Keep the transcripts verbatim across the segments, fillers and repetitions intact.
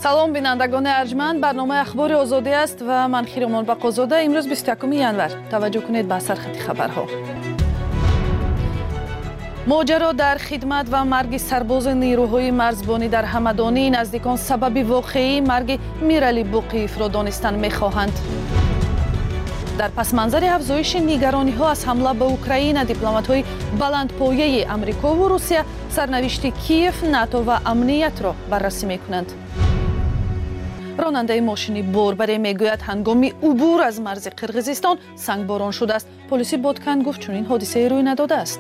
салом бинандагони арҷманд, барномаи ахбори озодӣ аст ва ман Хиромон Бақозода. имрӯз бисту якуми январ. таваҷҷӯҳ кунед ба сархати хабарҳо. моҷаро дар хидмат ва марги сарбози нирӯҳои марзбонӣ дар ҳамадонӣ наздикон сабаби воқеии марги Мирали Буқиевро донистан мехоҳанд. дар пасманзари афзоиши нигарониҳо аз ҳамла ба Украина, дипломатҳои баландпояи Амрикову Русия сарнавишти Киев, НАТО ва амниятро баррасӣ мекунанд. ронандаи мошини борбарӣ мегӯяд ҳангоми убур аз марзи Қирғизистон сангборон шудааст. полиси Боткан гуфт чунин ҳодисае рӯй надодааст.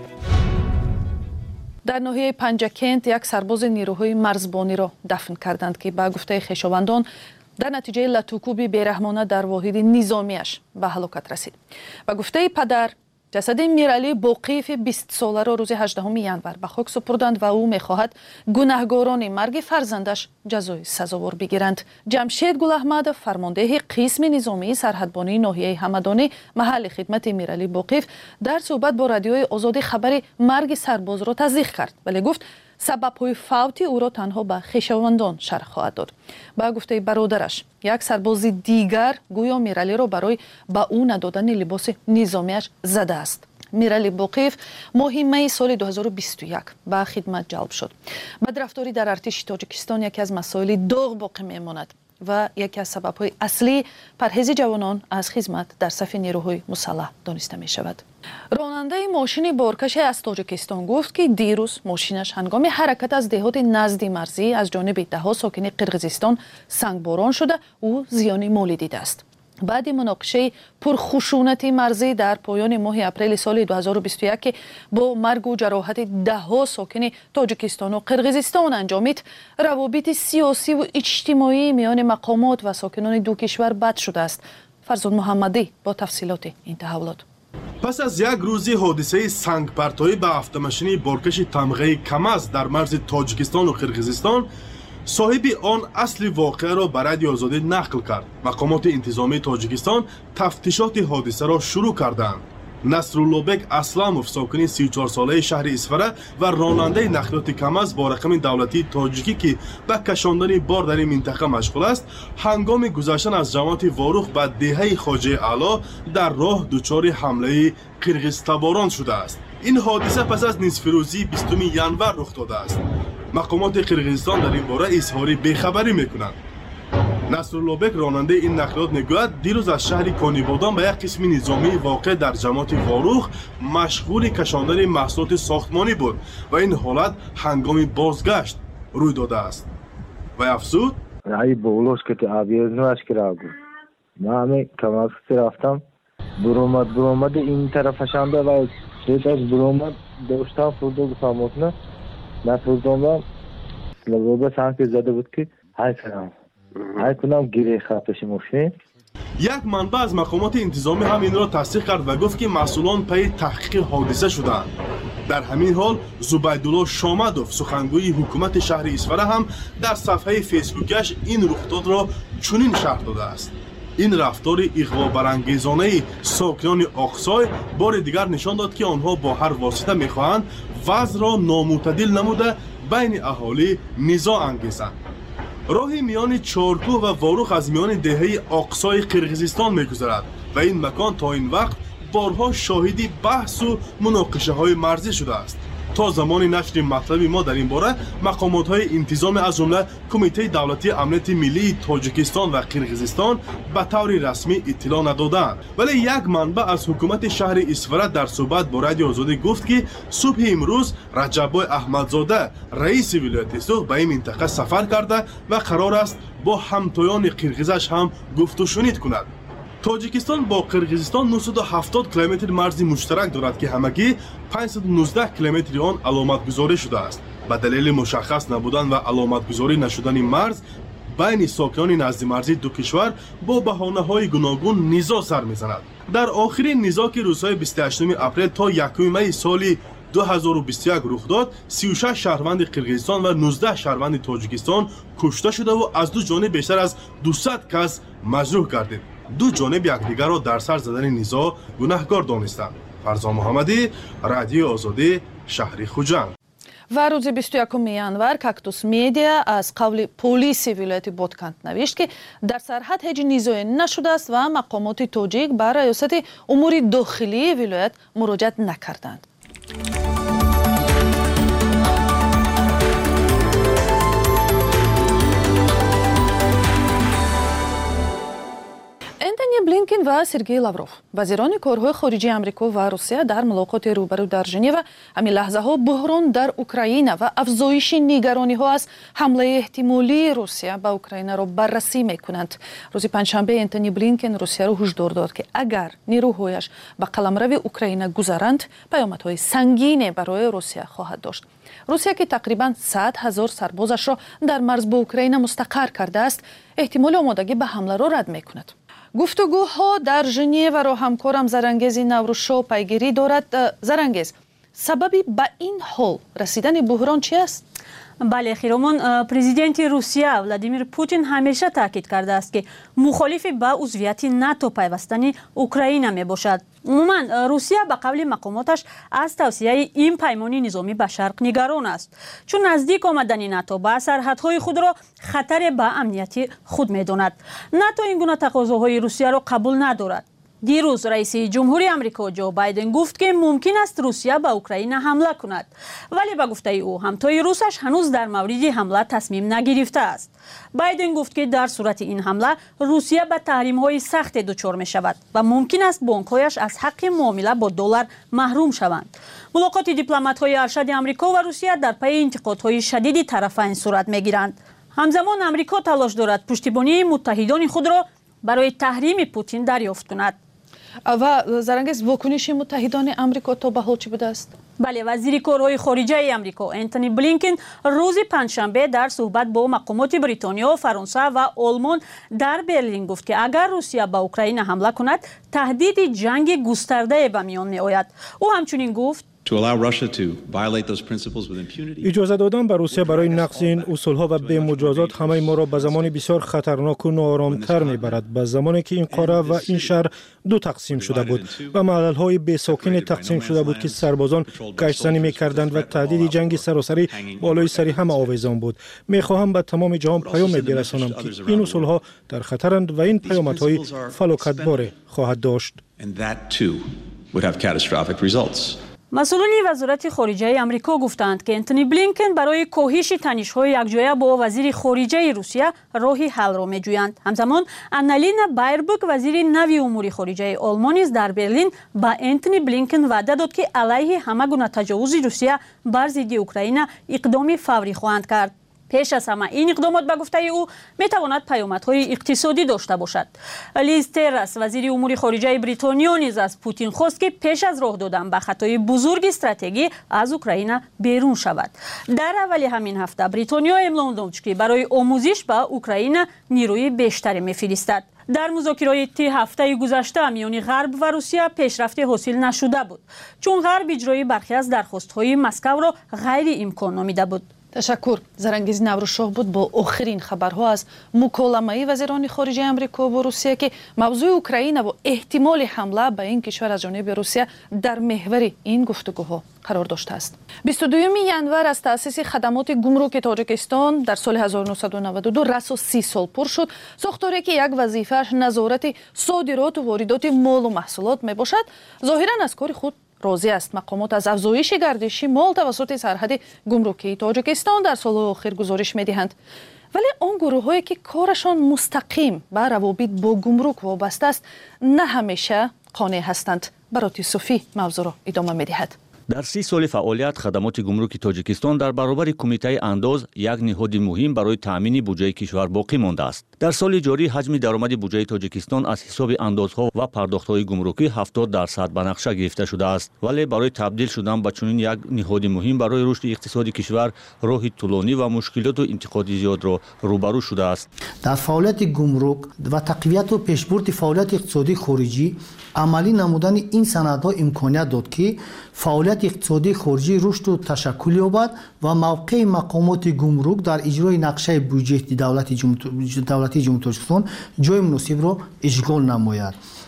дар ноҳияи Панҷакент як сарбози нирӯҳои марзбониро дафн карданд, ки ба гуфтаи хешовандон дар натиҷаи латукуби бераҳмона дар воҳиди низомиаш ба ҳалокат расид. Ба гуфтаи падар, ҷасади Мирали Буқиеви бистсоларо рӯзи ҳаждаҳуми январ ба хок супурданд ва ӯ мехоҳад гунаҳгорони марги фарзандаш ҷазои сазовор бигиранд. Ҷамшед Гулаҳмадов, фармондеҳи қисми низомии сарҳадбонии ноҳияи Ҳамадонӣ, маҳалли хидмати Мирали Буқиев, дар суҳбат бо радиои Озодӣ хабари марги сарбозро таздиқ кард, вале гуфт сабабҳои фавти ӯро танҳо ба хешовандон шарҳ хоҳад дод. Ба гуфтаи бародараш, як сарбози дигар гӯё Миралиро барои ба ӯ надодани либоси низомиаш задааст. Мирали Буқиев моҳи майи соли ду ҳазору бисту як ба хидмат ҷалб шуд. бадрафторӣ дар артиши Тоҷикистон яке аз масоили доғ боқӣ мемонад ва яке аз сабабҳои аслии парҳези ҷавонон аз хизмат дар сафи нирӯҳои мусаллаҳ дониста мешавад. ронандаи мошини боркаше аз Тоҷикистон гуфт, ки дирӯз мошинаш ҳангоми ҳаракат аз деҳоти назди марзӣ аз ҷониби даҳо сокини Қирғизистон сангборон шуда, ӯ зиёни молӣ дидааст. баъди муноқишаи пурхушунати марзӣ дар поёни моҳи апрели соли ду ҳазору бисту як ки бо маргу ҷароҳати даҳо сокини Тоҷикистону Қирғизистон анҷомид, равобити сиёсиву иҷтимоии миёни мақомот ва сокинони ду кишвар бад шудааст. Фарзод Муҳаммадӣ бо тафсилоти ин таҳаввулот. пас аз як рӯзи ҳодисаи сангпартоӣ ба автомашини боркаши тамғаи КамАЗ дар марзи Тоҷикистону Қирғизистон, соҳиби он асли воқеаро ба радиои Озодӣ нақл кард. мақомоти интизомии Тоҷикистон тафтишоти ҳодисаро шурӯъ карданд. Насруллобек Асламов, сокини си и чор солаи шаҳри Исфара ва ронандаи нақлиёти КамАЗ бо рақами давлатии тоҷикӣ, ки ба кашондани бор дар ин минтақа машғул аст, ҳангоми гузаштан аз ҷамоати ворух ба деҳаи Хоҷаи Аъло дар роҳ дучори ҳамлаи қирғизтаборон шудааст. ин ҳодиса пас аз нисфирӯзии бистуми январ рух додааст. мақомоти Қирғизистон дар ин бора изҳори бехабарӣ мекунанд. Насруллобек, ронандаи ин нақлиёт, мегӯяд дирӯз аз шаҳри Конибодон ба як қисми низомии воқеъ дар ҷамоати ворух машғули кашондани маҳсулоти сохтмонӣ буд ва ин ҳолат ҳангоми бозгашт рӯй додааст. Вай афзуд: ай болош ки авиазнаш кирагу. Ман ами камаски рафтам. Буромад буромади ин тарафашанда ва сеташ буромад доштам фурдо самотна. Нафурдомам лабоба санки зада буд ки ай канам. ай кунам гире хаташи мошин. як манбаъ аз мақомоти интизомӣ ҳам инро тасдиқ кард ва гуфт ки масъулон пайи таҳқиқи ҳодиса шудаанд. дар ҳамин ҳол Зубайдулло Шомадов, сухангӯи ҳукумати шаҳри Исфара, ҳам дар сафҳаи фейсбукиаш ин рухдодро чунин шарҳ додааст. ин рафтори иғвобарангезонаи сокинони Оқсой бори дигар нишон дод, ки онҳо бо ҳар восита мехоҳанд вазъро номӯътадил намуда байни аҳолӣ низоъ ангезанд. роҳи миёни Чоркӯҳ ва ворух аз миёни деҳаи Оқсои Қирғизистон мегузарад ва ин макон то ин вақт борҳо шоҳиди баҳсу муноқишаҳои марзӣ шудааст. то замони нашри матлаби мо дар ин бора мақомотҳои интизоме аз ҷумла Кумитаи давлатии амнияти миллии Тоҷикистон ва Қирғизистон ба таври расмӣ иттилоъ надоданд. вале як манбаъ аз ҳукумати шаҳри Исфара дар суҳбат бо радиои Озодӣ гуфт, ки субҳи имрӯз Раҷаббой Аҳмадзода, раиси вилояти Суғ, ба ин минтақа сафар карда ва қарор аст бо ҳамтоёни қирғизаш ҳам гуфтушунид кунад. Тоҷикистон бо Қирғизистон нӯҳсаду ҳафтод километр марзи муштарак дорад, ки ҳамагӣ панҷсаду нуздаҳ километри он аломатгузорӣ шудааст. ба далели мушаххас набудан ва аломатгузорӣ нашудани марз байни сокинони наздимарзии ду кишвар бо баҳонаҳои гуногун низоъ сар мезанад. дар охирин низоъ, ки рӯзҳои бисту ҳаштуми апрел то якуми майи соли ду ҳазору бисту як рух дод, си и шаш шаҳрванди Қирғизистон ва нуздаҳ шаҳрванди Тоҷикистон кушта шудаву аз ду ҷониб бештар аз дусад кас маҷрӯҳ гардид. ду ҷониб якдигарро дар сар задани низоъ гунаҳкор донистанд. Фарзон Муҳаммадӣ, Радиои Озодӣ, шаҳри Хуҷанд. و روز بیست و یکم январ کاکتوس медиа از قول پلیس ولایت بادکند نوشت که در سرحد هیچ نیزویی نشده است و مقامات تاجیک به ریاست امور داخلی ولایت مراجعه نکردند. انتونی بلینکن و سرگئی لاوروف وزیران کارهای خارجه آمریکا و روسیه در ملاقات روبرو در ژنو همین لحظه ها بحران در اوکراین و افزایش نگرانی ها از حمله احتمالی روسیه به اوکراین را بررسی میکنند. روز پنجشنبه انتونی بلینکن روسیه را هشدار داد که اگر نیروهایش به قلمرو اوکراین گذرند پیامدهای سنگین برای روسیه خواهد داشت. روسیه که تقریباً صد هزار سربازش را در مرز با اوکراین مستقر کرده است احتمال آمادگی به حمله را رد میکند. گفتگوها در ژنو را همکارم زرانگیز نوروشو پیگیری دارد. زرانگیز، سببی به این حال رسیدن بحران چی است؟ بله خیرمان، پرزیدنت روسیه ولادیمیر پوتین همیشه تاکید کرده است که مخالف به عضویت ناتو پیوستن اوکراین می باشد. عموما روسیه به قول مقاماتش از توسعه این پیمان نظامی به شرق نگران است، چون نزدیک آمدن ناتو به سرحدهای خود را خطر به امنیت خود می داند. ناتو این گونه تقاضاهای روسیه را قبول ندارد. دیروز رئیس جمهوری آمریکا جو بایدن گفت که ممکن است روسیه به اوکراین حمله کند، ولی به گفته او همتای روسش هنوز در مورد حمله تصمیم نگرفته است. بایدن گفت که در صورت این حمله روسیه به تحریم‌های سخت دچار می شود و ممکن است بانک‌هایش از حق معامله با دلار محروم شوند. ملاقات دیپلمات‌های ارشد آمریکا و روسیه در پی انتقادهای شدید طرفین صورت می‌گیرند. همزمان آمریکا تلاش دارد پشتیبانی متحدان خود را برای تحریم پوتین دریافت کند. و زرانگیز واکنش متحدان آمریکا تا به حال چی بوده است؟ بله، وزیر کارهای خارجه آمریکا انتونی بلینکن روز پنجشنبه در صحبت با مقامات بریتانیا، فرانسه و آلمان در برلین گفت که اگر روسیه به اوکراین حمله کند تهدید جنگ گسترده به میان می آید. او همچنین گفت اجازه دادن به روسیه برای نقض این اصولها و به مجازات همه ما را به زمان بسیار خطرناک و ناآرامتر میبرد. به زمانی که این قاره و این شهر دو تقسیم شده بود و محلهای بی ساکن تقسیم شده بود که سربازان کشتزنی میکردند و تهدید جنگ سراسری بالای سر همه آویزان بود. میخواهم به تمام جهان پیام برسانم که این اصولها در خطرند و این پیامدهای فلاکتبار خواهد داشت. مسئولان وزارت خارجه آمریکا گفتند که انتونی بلینکن برای کاهش تنش‌های یکجایه با وزیر خارجه روسیه راهی حل را می‌جویند. همزمان آنالینا بایربورگ وزیر نوی امور خارجه آلمان نیز در برلین با انتونی بلینکن وعده داد که علیه همه گونه تجاوز روسیه بر ضد اوکراین اقدام فوری خواهند کرد. پیش از همه این اقدامات به گفته او میتواند پیامدهای اقتصادی داشته باشد. لیز ترس وزیر امور خارجه بریتانیا نیز از پوتین خواست که پیش از راه دادن به خطای بزرگ استراتژی از اوکراین بیرون شود. در اول همین هفته بریتانیا اعلام داشت که برای آموزش به اوکراین نیروی بیشتری میفرستد. در مذاکرات هفته گذشته میان غرب و روسیه پیشرفت حاصل نشده بود، چون غرب اجرای برخی از درخواست‌های مسکو را غیر امکان نامیده بود. تشکر. زرانگیز نوروشاه بود با آخرین خبرها از مکالمه وزیران خارجه آمریکا و روسیه که موضوع اوکراین و احتمال حمله به این کشور از جانب روسیه در محور این گفتگوها قرار داشته است. بیست و دوم январ از تأسیس خدمات گمرک تاجیکستان در سال هزار و نهصد و نود و دو رس و سی سال پر شد. ساختاری که یک وظیفه‌اش نظارت صادرات و واردات مال و محصولات می باشد ظاهراً از کار خود راضی است. مقامات از افزایش گردشی مال توسط سرحد گمرکی تاجیکستان در سال آخر گزارش می‌دهند. ولی آن گروه‌هایی که کارشان مستقیم به روابط با گمرک وابسته است نه همیشه قانع هستند. برات صوفی موضوع را ادامه می‌دهد. در سی سال فعالیت خدمات گمرک تاجیکستان در برابر کمیته انداز یک نهاد مهم برای تامین بودجه کشور باقی مانده است. در سال جاری حجم درآمد بودجه تاجیکستان از حساب اندازها و پرداخت‌های گمرکی هفتاد درصد به نقشه گرفته شده است، ولی برای تبدیل شدن به چنین یک نهاد مهم برای رشد اقتصادی کشور راه طولانی و مشکلات و انتقادی زیاد را روبرو شده است. در فعالیت گمرک و تقویت و پیشبرد فعالیت اقتصادی خارجی عملی نمودن این سندها امکانیت داد که فعالیت اقتصادی خارجی رشد و تشکل یابد و موقع مقامات گمرک در اجرای نقشه بودجه دولت جمهوری دولتی جمهوری تاجیکستان جای مناسب را اشغال نماید.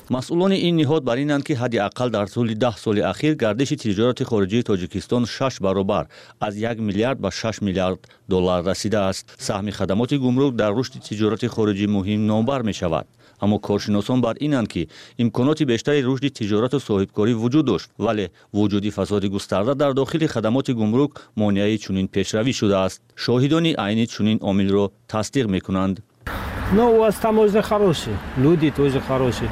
масъулони ин ниҳод бар инанд ки ҳадди аққал дар тӯли даҳ соли ахир гардиши тиҷороти хориҷии тоҷикистон шаш баробар аз як миллиард ба шаш миллиард доллар расидааст. Саҳми хадамоти гумрук дар рушди тиҷороти хориҷӣ муҳим номбар мешавад. аммо коршиносон бар инанд ки имконоти бештари рушди тиҷорату соҳибкорӣ вуҷуд дошт, вале вуҷуди фасоди густарда дар дохили хадамоти гумрук монеаи чунин пешравӣ шудааст. шоҳидони айни чунин омилро тасдиқ мекунанд. Но у вас таможня хорошие, люди тоже хорошие,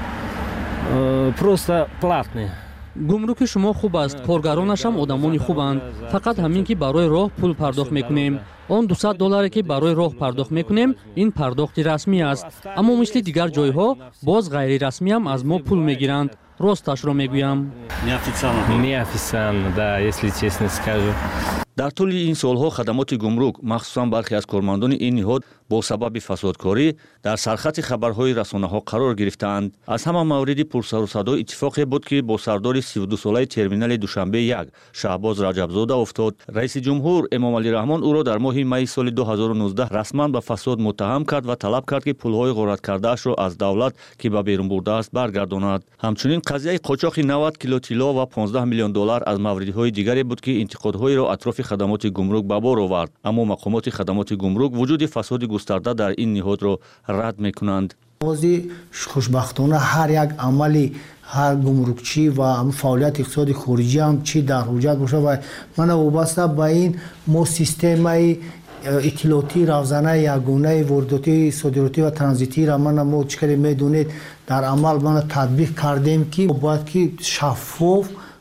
просто платные. гумруки шумо хуб аст, коргаронашам одамони хубанд. Фақат ҳамин ки барои роҳ пул пардохт мекунем. Он дусад долларе ки барои роҳ пардохт мекунем, ин пардохти расмӣ аст. Аммо мисли дигар ҷойҳо боз ғайрирасмиам аз мо пул мегиранд. Росташро мегӯям. Неофициально, да, если честно скажу. дар тӯли ин солҳо хадамоти гумрук, махсусан бархе аз кормандони ин ниҳод бо сабаби фасодкорӣ дар сархати хабарҳои расонаҳо қарор гирифтаанд. аз ҳама мавриди пурсарусадо иттифоқе буд ки бо сардори сивдусолаи терминали душанбе як Шаҳбоз Раҷабзода уфтод. раиси ҷумҳур Эмомалӣ Раҳмон ӯро дар моҳи майи соли ду ҳазору нуздаҳ расман ба фасод муттаҳам кард ва талаб кард ки пулҳои ғораткардаашро аз давлат ки ба берун бурдааст баргардонад. ҳамчунин қазияи қочоқи навад кило тилло ва понздаҳ миллион доллар аз мавридҳои дигаре буд ки интиқодҳоиро атрофи хадамоти гумрук ба бор овард. аммо мақомоти хадамоти гумрук вуҷуди фасоди густарда дар ин ниҳодро рад мекунанд. бози хушбахтона ҳар як амали ҳар гумрукчӣ ва фаъолияти иқтисоди хориҷӣ ҳам чӣ дар ҳуҷҷат бошад ва мана вобаста ба ин мо системаи иттилоотии равзанаи ягонаи воридотӣ содиротӣ ва транзитиро мана мо чӣ каде медонед дар амал мана татбиқ кардем ки бояд ки шаффоф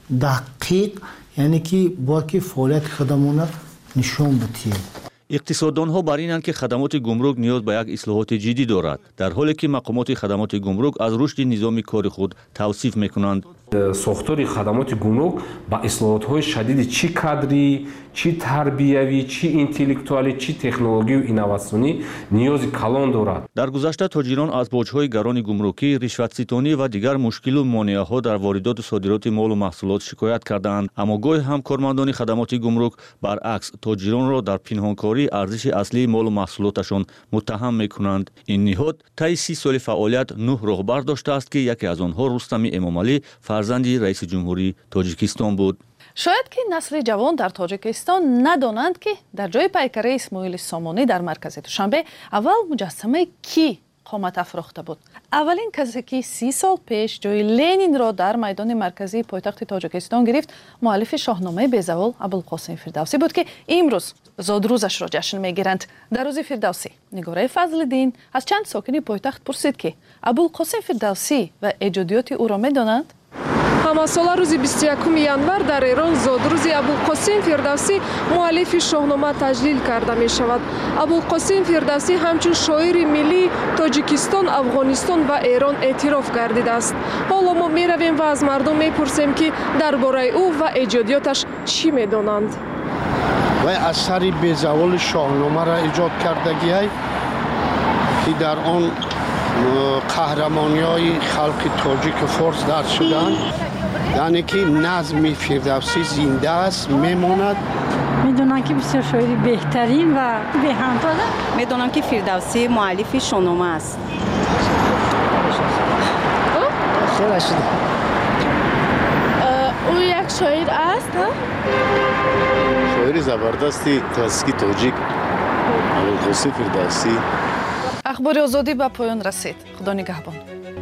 дақиқ яъне ки бояд ки фаъолияти худамона нишон бутием. иқтисоддонҳо бар инанд ки хадамоти гумрук ниёз ба як ислоҳоти ҷиддӣ дорад, дар ҳоле ки мақомоти хадамоти гумрук аз рушди низоми кори худ тавсиф мекунанд. сохтори хадамоти гумрук ба ислоҳотҳои шадиди чӣ кадрӣ, чӣ тарбиявӣ, чӣ интеллектуалӣ, чӣ технологию инноватсионӣ ниёзи калон дорад. дар гузашта тоҷирон аз боҷҳои гарони гумрукӣ, ришватситонӣ ва дигар мушкилу монеаҳо дар воридоту содироти молу маҳсулот шикоят карданд. аммо гоҳе ҳам кормандони хадамоти гумрук баръакс тоҷиронро дар пинҳонкорӣ арзиши аслии молу маҳсулоташон муттаҳам мекунанд. ин ниҳод таи си соли фаъолият нӯҳ роҳбар доштааст ки яке аз онҳо Рустами Эмомалӣ фарзанди раиси ҷумҳурии Тоҷикистон буд. шояд ки насли ҷавон дар Тоҷикистон надонанд ки дар ҷои пайкараи Исмоили Сомонӣ дар маркази Душанбе аввал муҷассамаи кӣ қомат афрохта буд. аввалин касе ки си сол пеш ҷои Ленинро дар майдони марказии пойтахти Тоҷикистон гирифт муаллифи шоҳномаи безавол Абулқосим Фирдавсӣ буд ки имрӯз зодрӯзашро ҷашн мегиранд. дар рӯзи Фирдавсӣ Нигораи Фазлиддин аз чанд сокини пойтахт пурсид ки Абулқосим Фирдавсӣ ва эҷодиёти ӯро медонанд. ҳамасола рӯзи бисту якуми январ дар Эрон зодрӯзи Абулқосим Фирдавсӣ муаллифи шоҳнома таҷлил карда мешавад. Абулқосим Фирдавсӣ ҳамчун шоири миллии Тоҷикистон, Афғонистон ва Эрон эътироф гардидааст. ҳоло мо меравем ва аз мардум мепурсем ки дар бораи ӯ ва эҷодиёташ чӣ медонанд. вай асари безаволи шоҳномаро эҷод кардагиай ки дар он қаҳрамониҳои халқи тоҷику форс дард шуданд. яъне ки назми Фирдавсӣ зинда аст, мемонад. медонам ки бисёр шоири беҳтарин ва беҳамдод. медонам ки Фирдавсӣ муаллифи шоҳнома аст. ӯ як шоир аст. шоири забардасти классики тоҷик Абулқосим Фирдавсӣ. ахбори озодӣ ба поён расид. худо нигаҳбон.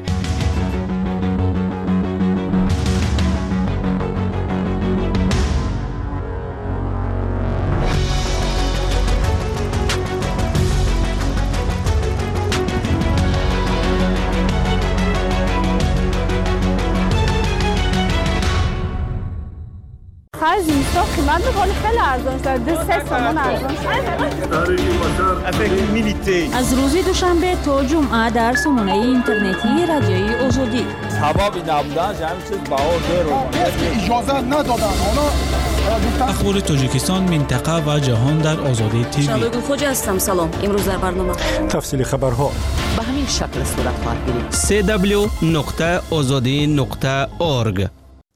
از اینستا قیمت میکنه خیلی ارزان شد. دو سه تومان ارزان شد. از روز دوشنبه تا جمعه در سامانه اینترنتی رادیوی آزادی. سبب نبودن همین چیز بهار دیر اجازه ندادن. اونا اخبار تاجیکستان، منطقه و جهان در آزادی تیوی. شبگون خوجه هستم. سلام. امروز در برنامه تفصیل خبرها به همین شکل صورت خواهد گرفت. سی دبلیو نقطه آزادی نقطه اورگ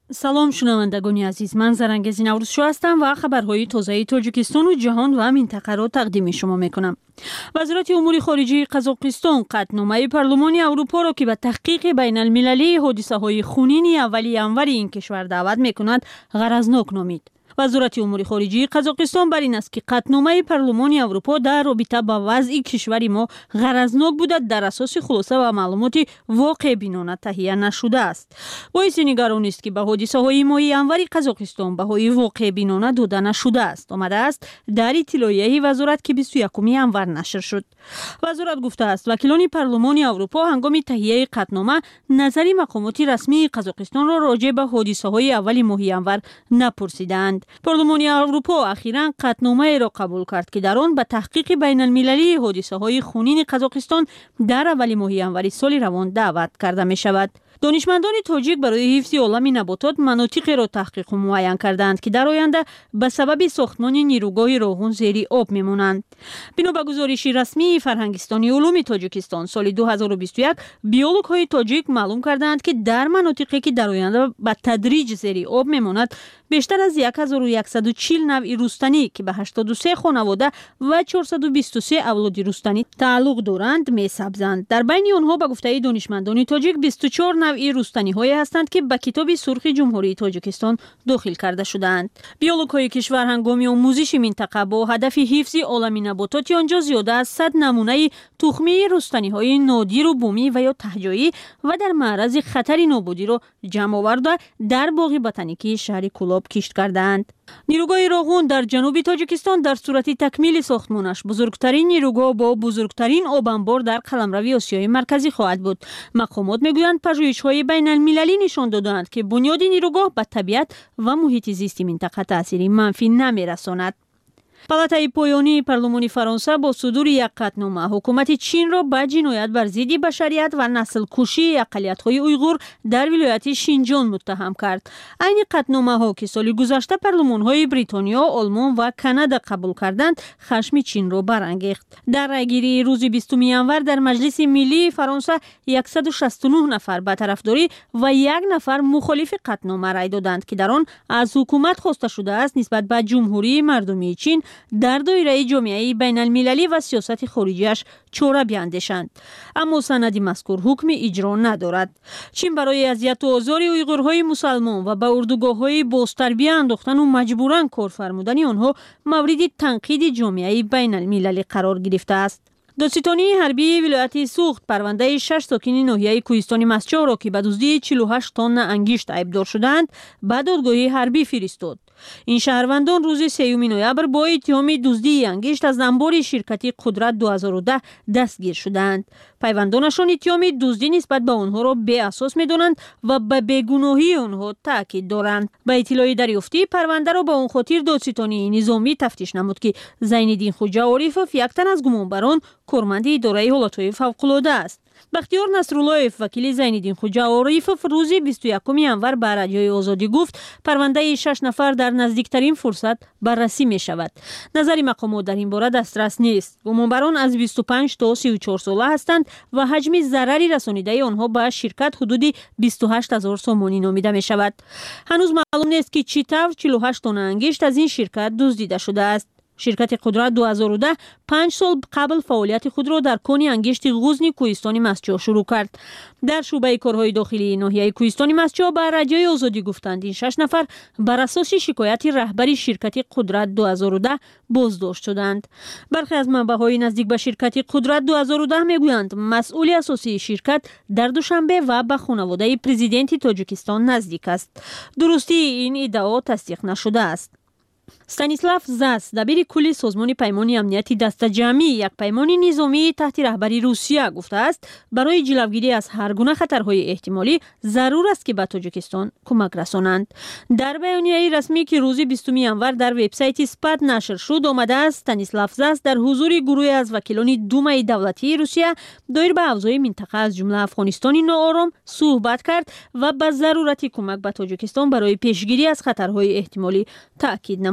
салом шунавандагони азиз, ман Зарангези Наврузшо ҳастам ва хабарҳои тозаи Тоҷикистону ҷаҳон ва минтақаро тақдими шумо мекунам. вазирати умури хориҷии Қазоқистон қатномаи парлумони Аврупоро ки ба таҳқиқи байналмилалии ҳодисаҳои хунини аввали январи ин кишвар даъват мекунад ғаразнок номид. вазирати умури хориҷии Қазоқистон бар ин аст ки қатномаи парлумони Аврупо дар робита ба вазъи кишвари мо ғаразнок буда дар асоси хулоса ва маълумоти воқеъбинона таҳия нашудааст. боиси нигаронист ки ба ҳодисаҳои моҳи январи Қазоқистон баҳои воқеъбинона дода нашудааст, омадааст дар иттилоияи вазорат ки бисту якуми январ нашр шуд. вазорат гуфтааст вакилони парлумони Аврупо ҳангоми таҳияи қатнома назари мақомоти расмии Қазоқистонро роҷеъ ба ҳодисаҳои аввали моҳи январ напурсиданд. парлумони Аврупо ахиран қатномаеро қабул кард ки дар он ба таҳқиқи байналмилалии ҳодисаҳои хунини Қазоқистон дар аввали моҳи январи соли равон даъват карда мешавад. донишмандони тоҷик барои ҳифзи олами наботот манотиқеро таҳқиқу муайян карданд ки дар оянда ба сабаби сохтмони нирӯгоҳи роғун зери об мемонанд. бино ба гузориши расмии фарҳангистони улуми Тоҷикистон соли ду ҳазору бисту як биологҳои тоҷик маълум карданд ки дар манотиқе ки дар оянда ба тадриҷ зери об мемонад бештар аз ҳазору яксаду чил навъи рустанӣ ки ба ҳаштоду се хонавода ва чорсаду бисту се авлоди рустанӣ тааллуқ доранд месабзанд. дар байни онҳо ба гуфтаи донишмандони тоҷик бисту чор навъи рустаниҳое ҳастанд ки ба китоби сурхи ҷумҳурии Тоҷикистон дохил карда шудаанд. биологҳои кишвар ҳангоми омӯзиши минтақа бо ҳадафи ҳифзи олами набототи онҷо зиёда аз сад намунаи тухмии рустаниҳои нодиру бумӣ ва ё таҳҷоӣ ва дар маърази хатари нобудиро ҷамъ оварда дар боғи ботаникии шаҳри Кулоб кишт кардаанд. нирӯгоҳи роғун дар ҷануби Тоҷикистон дар сурати такмили сохтмонаш бузургтарин нирӯгоҳ бо бузургтарин обанбор дар қаламрави Осиёи марказӣ хоҳад буд. мақомот мегӯянд пажӯҳишҳои байналмилалӣ нишон додаанд ки бунёди нирӯгоҳ ба табиат ва муҳити зисти минтақа таъсири манфӣ намерасонад. палатаи поёнии парлумони Фаронса бо судури як қатнома ҳукумати Чинро ба ҷиноят бар зидди башарият ва наслкушии ақалиятҳои уйғур дар вилояти Шинҷон муттаҳам кард. айни қатномаҳо ки соли гузашта парлумонҳои Бритониё, Олмон ва Канада қабул карданд, хашми Чинро барангехт. дар райгирии рӯзи бистуми январ дар Маҷлиси Миллии Фаронса яксаду шасту нӯҳ нафар ба тарафдорӣ ва як нафар мухолифи қатнома рай доданд ки дар он аз ҳукумат хоста шудааст нисбат ба ҷумҳурии мардумии Чин дар доираи ҷомеаи байналмилалӣ ва сиёсати хориҷияш чора биандешанд. аммо санади мазкур ҳукми иҷро надорад. чин барои азияту озори уйғурҳои мусалмон ва ба урдугоҳҳои бозтарбия андохтану маҷбуран кор фармудани онҳо мавриди танқиди ҷомеаи байналмилалӣ қарор гирифтааст. додситонии ҳарбии вилояти Суғд парвандаи шаш сокини ноҳияи Кӯҳистони Масчоҳро ки ба дуздии чилу ҳашт тонна ангишт айбдор шуданд, ба додгоҳи ҳарбӣ фиристод. ин шаҳрвандон рӯзи сеюми ноябр бо иттиҳоми дуздии ангишт аз анбори ширкати Қудрат ду ҳазору даҳ дастгир шуданд. пайвандонашон иттиҳоми дуздӣ нисбат ба онҳоро беасос медонанд ва ба бегуноҳии онҳо таъкид доранд. ба иттилои дарёфтӣ парвандаро ба он хотир додситонии низомӣ тафтиш намуд ки Зайниддинхоҷа Орифов як тан аз гумонбарон корманди идораи ҳолатҳои фавқулода аст. бахтиёр Насруллоев вакили Зайниддинхоҷа Орифов рӯзи бисту якуми январ ба радиои Озодӣ гуфт парвандаи шаш нафар дар наздиктарин фурсат баррасӣ мешавад. назари мақомот дар ин бора дастрас нест. гумонбарон аз бисту панҷ то сию чор сола ҳастанд ва ҳаҷми зарари расонидаи онҳо ба ширкат ҳудуди бисту ҳашт ҳазор сомонӣ номида мешавад. ҳанӯз маълум нест ки чӣ тавр чилу ҳашт тонна ангишт аз ин ширкат дуздида шудааст. ширкати Қудрат ду ҳазору даҳ панҷ сол қабл фаъолияти худро дар кони ангишти ғузни Кӯҳистони Масчоҳ шурӯъ кард. дар шӯъбаи корҳои дохилии ноҳияи Кӯҳистони Масчоҳ ба радиои Озодӣ гуфтанд ин шаш нафар бар асоси шикояти раҳбари ширкати Қудрат ду ҳазору даҳ боздошт шуданд. бархе аз манбаъҳои наздик ба ширкати Қудрат ду ҳазору даҳ мегӯянд масъули асосии ширкат дар Душанбе ва ба хонаводаи президенти Тоҷикистон наздик аст. дурустии ин иддао тасдиқ нашудааст. Станислав Зас, дабири кулли созмони паймони амнияти дастаҷамъӣ, як паймони низомии таҳти раҳбари Русия гуфтааст, барои ҷилавгирӣ аз ҳар гуна хатарҳои эҳтимолӣ зарур аст ки ба Тоҷикистон кӯмак расонанд. дар баёнияи расмӣ ки рӯзи бистуми январ дар вебсайти Спат нашр шуд, омадааст Станислав Зас дар ҳузури гурӯҳе аз вакилони Думаи давлатии Русия доир ба авзои минтақа аз ҷумла Афғонистони ноором суҳбат кард ва ба зарурати кӯмак ба Тоҷикистон барои пешгирӣ аз хатарҳои эҳтимолӣ таъкид намуд.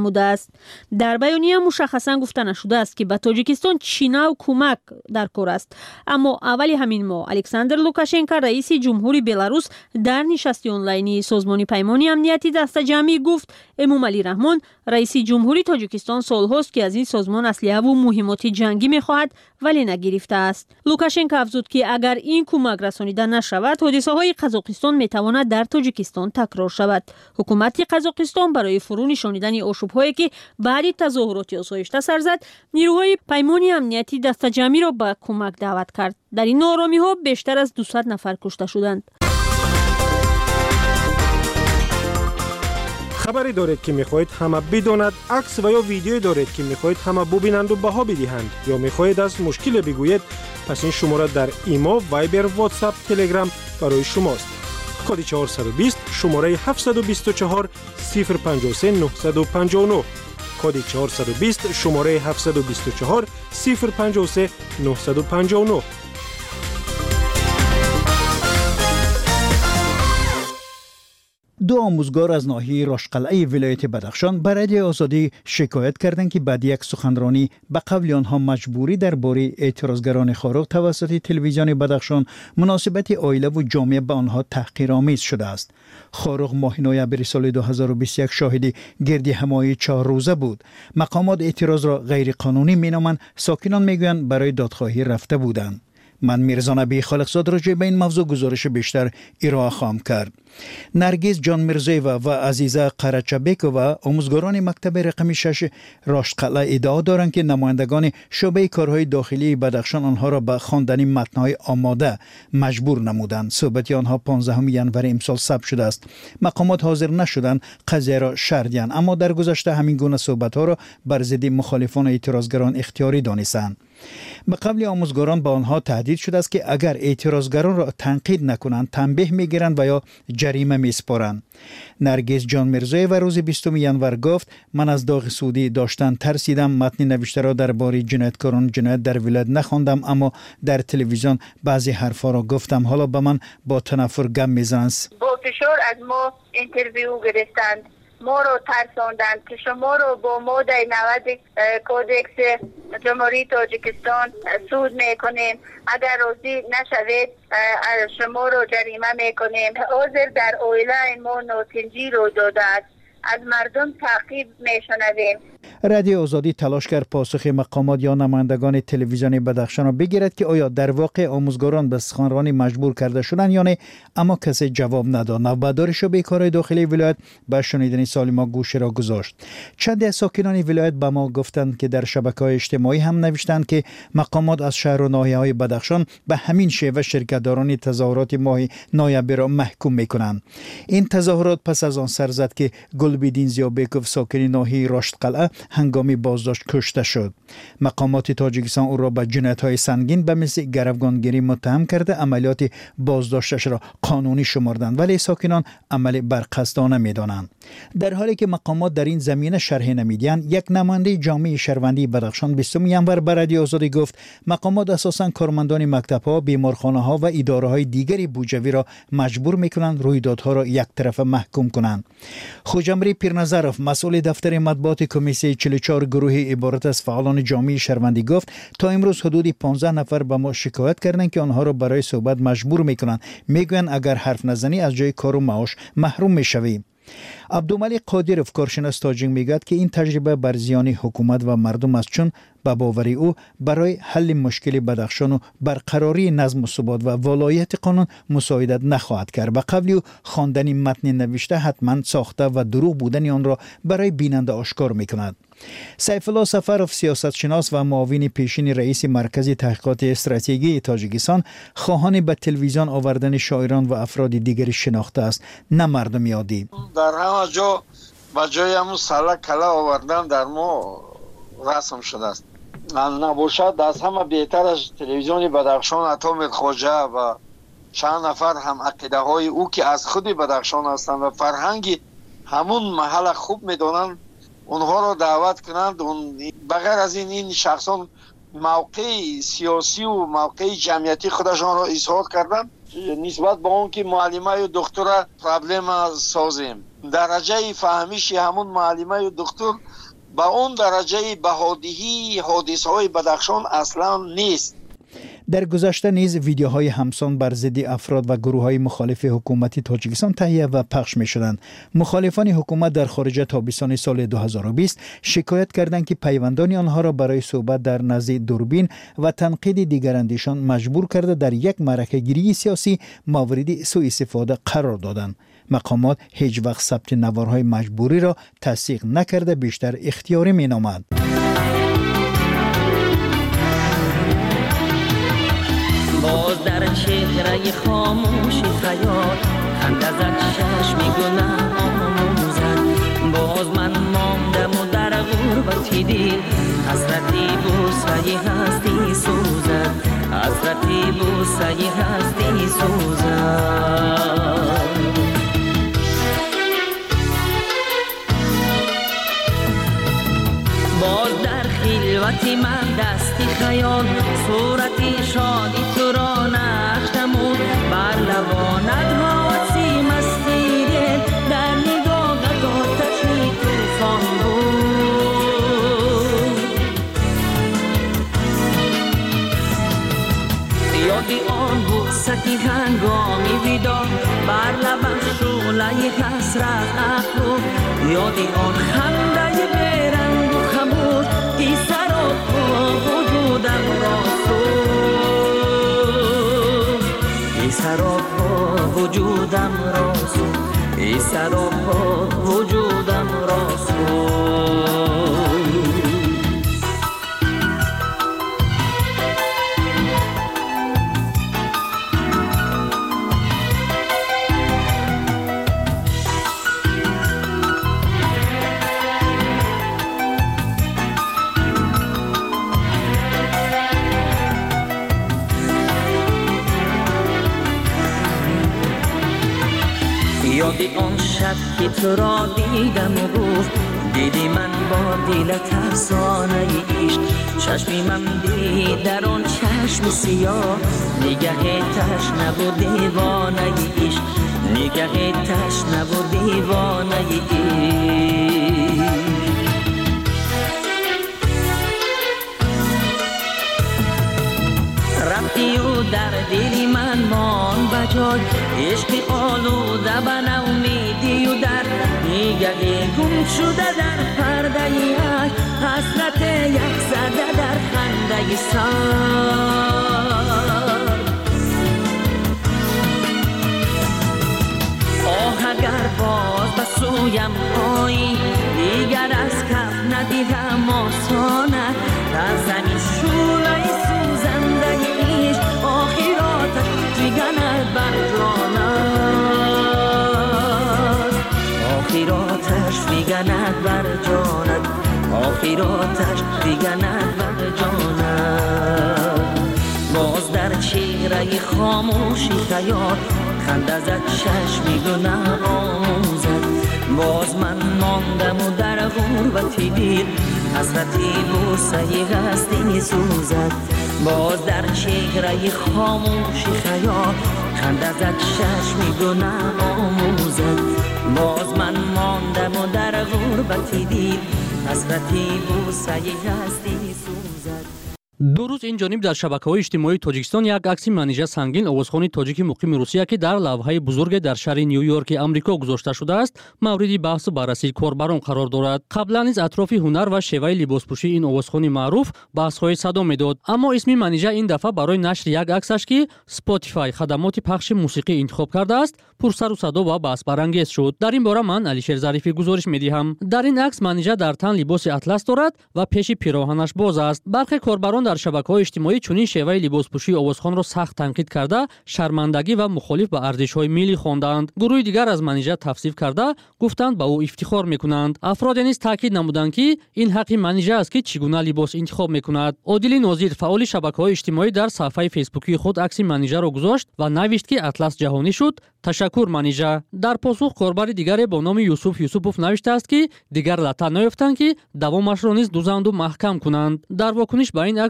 نموده است. در بیانیه مشخصا گفته نشده است که به تاجیکستان چی نوع کمک در کار است. اما اول همین ماه الکساندر لوکاشنکو رئیس جمهوری بلاروس در نشست آنلاینی سازمان پیمان امنیتی دسته‌جمعی گفت امومعلی رحمان رئیس جمهوری تاجیکستان سالهاست که از این سازمان اسلحه و مهمات جنگی می‌خواهد ولی نگرفته است. لوکاشنکو افزود که اگر این کمک رسانیده نشود حادثه‌های قزاقستان می‌تواند در تاجیکستان تکرار شود. حکومت قزاقستان برای فرو نشانیدن آشوب‌هایی که بعد تظاهرات آسایشته سر زد نیروهای پیمان امنیتی دسته‌جمعی را به کمک دعوت کرد. در این ناآرامی‌ها بیشتر از دویست نفر کشته شدند. خبری دارید که میخواهید همه بداند، عکس و یا ویدیویی دارید که میخواهید همه ببینند و بها بدهند یا میخواهید از مشکل بگویید، پس این شماره در ایما، وایبر، واتساپ، تلگرام برای شماست. کد چهارصد و بیست شماره هفتصد و بیست و چهار صفر پنجاه و سه نهصد و پنجاه و نه. کد چهارصد و بیست شماره هفتصد و بیست و چهار صفر پنجاه و سه نهصد و پنجاه و نه. دو آموزگار از ناحیه راشقلعه ولایت بدخشان به رادیو آزادی شکایت کردند که بعد یک سخنرانی به قول آنها مجبوری درباره اعتراضگران خارق توسط تلویزیون بدخشان مناسبت عائله و جامعه به آنها تحقیرآمیز شده است. خارق ماه نوامبر سال دو هزار و بیست و یک شاهد گردی همایی چهار روزه بود. مقامات اعتراض را غیر قانونی مینامند، ساکنان میگویند برای دادخواهی رفته بودند. من میرزا نبی خالقزاد راجع به این موضوع گزارش بیشتر ارائه خواهم کرد. نرگس جان میرزایوا و عزیزه قرچبکووا آموزگاران مکتب رقم شش راشقلعه ادعا دارند که نمایندگان شعبه کارهای داخلی بدخشان آنها را به خواندن متن‌های آماده مجبور نمودند. صحبت آنها پانزدهم ژانویه امسال ثبت شده است. مقامات حاضر نشدند قضیه را شردیان، اما در گذشته همین گونه صحبت‌ها را بر ضد مخالفان اعتراضگران اختیاری دانستند. به قبل آموزگاران با آنها تهدید شده است که اگر اعتراضگران را تنقید نکنند تنبیه میگیرند و یا جریمه میسپارند. نرگس جان میرزایی و روز بیستم ژانویه گفت من از داغ سعودی داشتن ترسیدم، متن نوشته را درباره جنایتکاران جنایت در ولایت نخواندم، اما در تلویزیون بعضی حرفا را گفتم. حالا به من با تنفر گم میزنند. با فشار از ما اینترویو گرفتند، ما رو ترساندند که شما رو با ماده نود کودکس جمهوری تاجیکستان سود میکنیم، اگر راضی نشوید شما رو جریمه میکنیم. حاضر در اویله ما نوسنجی رو داده است، از مردم تعقیب میشنویم. رادیو آزادی تلاش کرد پاسخ مقامات یا نمایندگان تلویزیون بدخشان را بگیرد که آیا در واقع آموزگاران به سخنرانی مجبور کرده شدند یا نه، اما کسی جواب نداد. نوبدار شعبه کارهای داخلی ولایت به شنیدن سوال ما گوش را گذاشت. چند از ساکنان ولایت به ما گفتند که در شبکه‌های اجتماعی هم نوشتند که مقامات از شهر و ناحیه‌های بدخشان به همین شیوه شرکت‌داران تظاهرات ماه نوامبر را محکوم می‌کنند. این تظاهرات پس از آن سر زد که گلبدین زیابکوف ساکن ناحیه راشقلعه هنگامی بازداشت کشته شد. مقامات تاجیکستان او را به جنایت‌های سنگین به مثل گروگانگیری متهم کرده عملیات بازداشتش را قانونی شمردند، ولی ساکنان عمل برقصدانه می‌دانند. در حالی که مقامات در این زمینه شرح نمیدهند، یک نماینده جامعه شهروندی بدخشان بیستم ژانویه به رادیو آزادی گفت مقامات اساساً کارمندان مکتب‌ها، بیمارخانه‌ها و اداره‌های دیگری بودجوی را مجبور می‌کنند رویدادها را یک طرفه محکوم کنند. خوجمری پیرنظرов مسئول دفتر مطبوعات کمیسیون چهل و چهار گروه عبارت از فعالان جامعه شهروندی گفت تا امروز حدود پانزده نفر به ما شکایت کردند که آنها را برای صحبت مجبور می‌کنند. میگویند اگر حرف نزنی از جای کار و معاش محروم می‌شوی. عبدالملک قادرов کارشناس تاجیک میگوید که این تجربه بر زیان حکومت و مردم است، چون به باور او برای حل مشکل بدخشان و برقراری نظم و ثبات و ولایت قانون مساعدت نخواهد کرد. به قول او خواندن متن نوشته حتما ساخته و دروغ بودن آن را برای بیننده آشکار میکند. سیف الله سفرov سیاستشناس و معاون پیشین رئیس مرکز تحقیقات استراتژی تاجیکستان خواهان به تلویزیون آوردن شاعران و افراد دیگری شناخته است، نه مردم عادی. در همه جا با جای همون سالا کلا آوردن در ما رسم شده است. نباشد از همه بهتر از تلویزیون بدخشان اتم خواجه و چند نفر هم عقیده های او که از خود بدخشان هستند و فرهنگی همون محل خوب میدونن اونها رو دعوت کنند. اون بغیر از این این شخصان موقع سیاسی و موقع جمعیتی خودشان را اظهار کردن نسبت به اون که معلمه و دکتر پرابلم سازیم. درجه فهمیش همون معلمه و دکتر به اون درجه بهادهی حادثه های بدخشان اصلا نیست. در گذشته نیز ویدیوهای همسان بر ضد افراد و گروه‌های مخالف حکومت تاجیکستان تهیه و پخش می‌شدند. مخالفان حکومت در خارج تابستان سال دو هزار و بیست شکایت کردند که پیوندان آنها را برای صحبت در نزد دوربین و تنقید دیگراندیشان مجبور کرده در یک معرکه‌گیری سیاسی مورد سوء استفاده قرار دادند. مقامات هیچ وقت ثبت نوارهای مجبوری را تصدیق نکرده، بیشتر اختیاری می‌نامند. باز در چهره خاموش خیال خنده زد چشم گناه آموزد. باز من ماندم و در غربتی دل حسرتی بوسه هستی سوزد. حسرتی بوسه هستی سوزد. باز در خلوتی من دستی خیال صورتی شادی تو را نقش نمود. بر لبانت حواسی مستی دل در نگاهت آتشی طوفان بود. یادی آن بوسه هنگامی ویدا بر لبم شعله حسرت افروخت. یادی آن خنده بیرنگ و خموش ای سراپا وجودم را سوخت. ای سراپا وجودم را سوخت. ای سراپا وجودم را سوخت. یادی آن شب که تو را دیدم و گفت دیدی من با دلت افسانه عشق. چشمی من دید در آن چشم سیاه نگه تشنه و دیوانه عشق. نگه تشنه و دیوانه عشق. رفتی و در دلی من مان بجای عشق آلوده به نومیدی و در نگه گم شده در پرده یک حسرت یک زده در خنده سر. آه اگر باز به سویم آیی دیگر از کف ندیدم آسانه در زمین شوله سوزنده ایش آخراتش میگند بر جانت. آخراتش میگند بر جانت. آخراتش میگند بر جانت. باز در چهره خاموشی خیال خنده زد چشمی گناه آموزد. باز من ماندم و در غربتی دل حسرتی بوسه هستی سوزد. باز در چهره خاموشی خیال خنده زد چشمی گناه آموزد. باز من ماندم و در غربتی دل حسرتی بوسه هستی سوزد. دو روز این جانب در شبکه‌های اجتماعی تاجیکستان یک عکس منیژه سنگین آوازخوان تاجیک مقیم روسیه که در لوحه بزرگ در شهر نیویورک آمریکا گذاشته شده است مورد بحث و بررسی کاربران قرار دارد. قبلا نیز اطراف هنر و شیوه لباسپوشی این آوازخوان معروف بحث‌های صدا میداد، اما اسم منیژه این دفعه برای نشر یک عکسش که اسپاتیفای خدمات پخش موسیقی انتخاب کرده است پرسر و صدا و بحث برانگیز شد. در این باره من علیشیر ظریفی گزارش می‌دهم. در این عکس منیژه در تن لباس اطلس دارد و پیش پیراهنش باز است. برخی کاربران در شبکه‌های اجتماعی چنین شیوه لباسپوشی آوازخوان را سخت تنقید کرده شرمندگی و مخالف با ارزش‌های ملی خواندند. گروه دیگر از منیژه تفسیر کرده گفتند به او افتخار می‌کنند. افراد نیز تاکید نمودند که این حق منیژه است که چگونه لباس انتخاب می‌کند. عادل ناظر فعال شبکه‌های اجتماعی در صفحه فیسبوکی خود عکس منیژه را گذاشت و نوشت که اطلس جهانی شد. تشکر منیژه. در پاسخ کاربر دیگر با نام یوسف یوسفوف نوشته است که دیگر لطا نیفتند که دوامش را نیز دوزند و محکم کنند. در واکنش به این عکس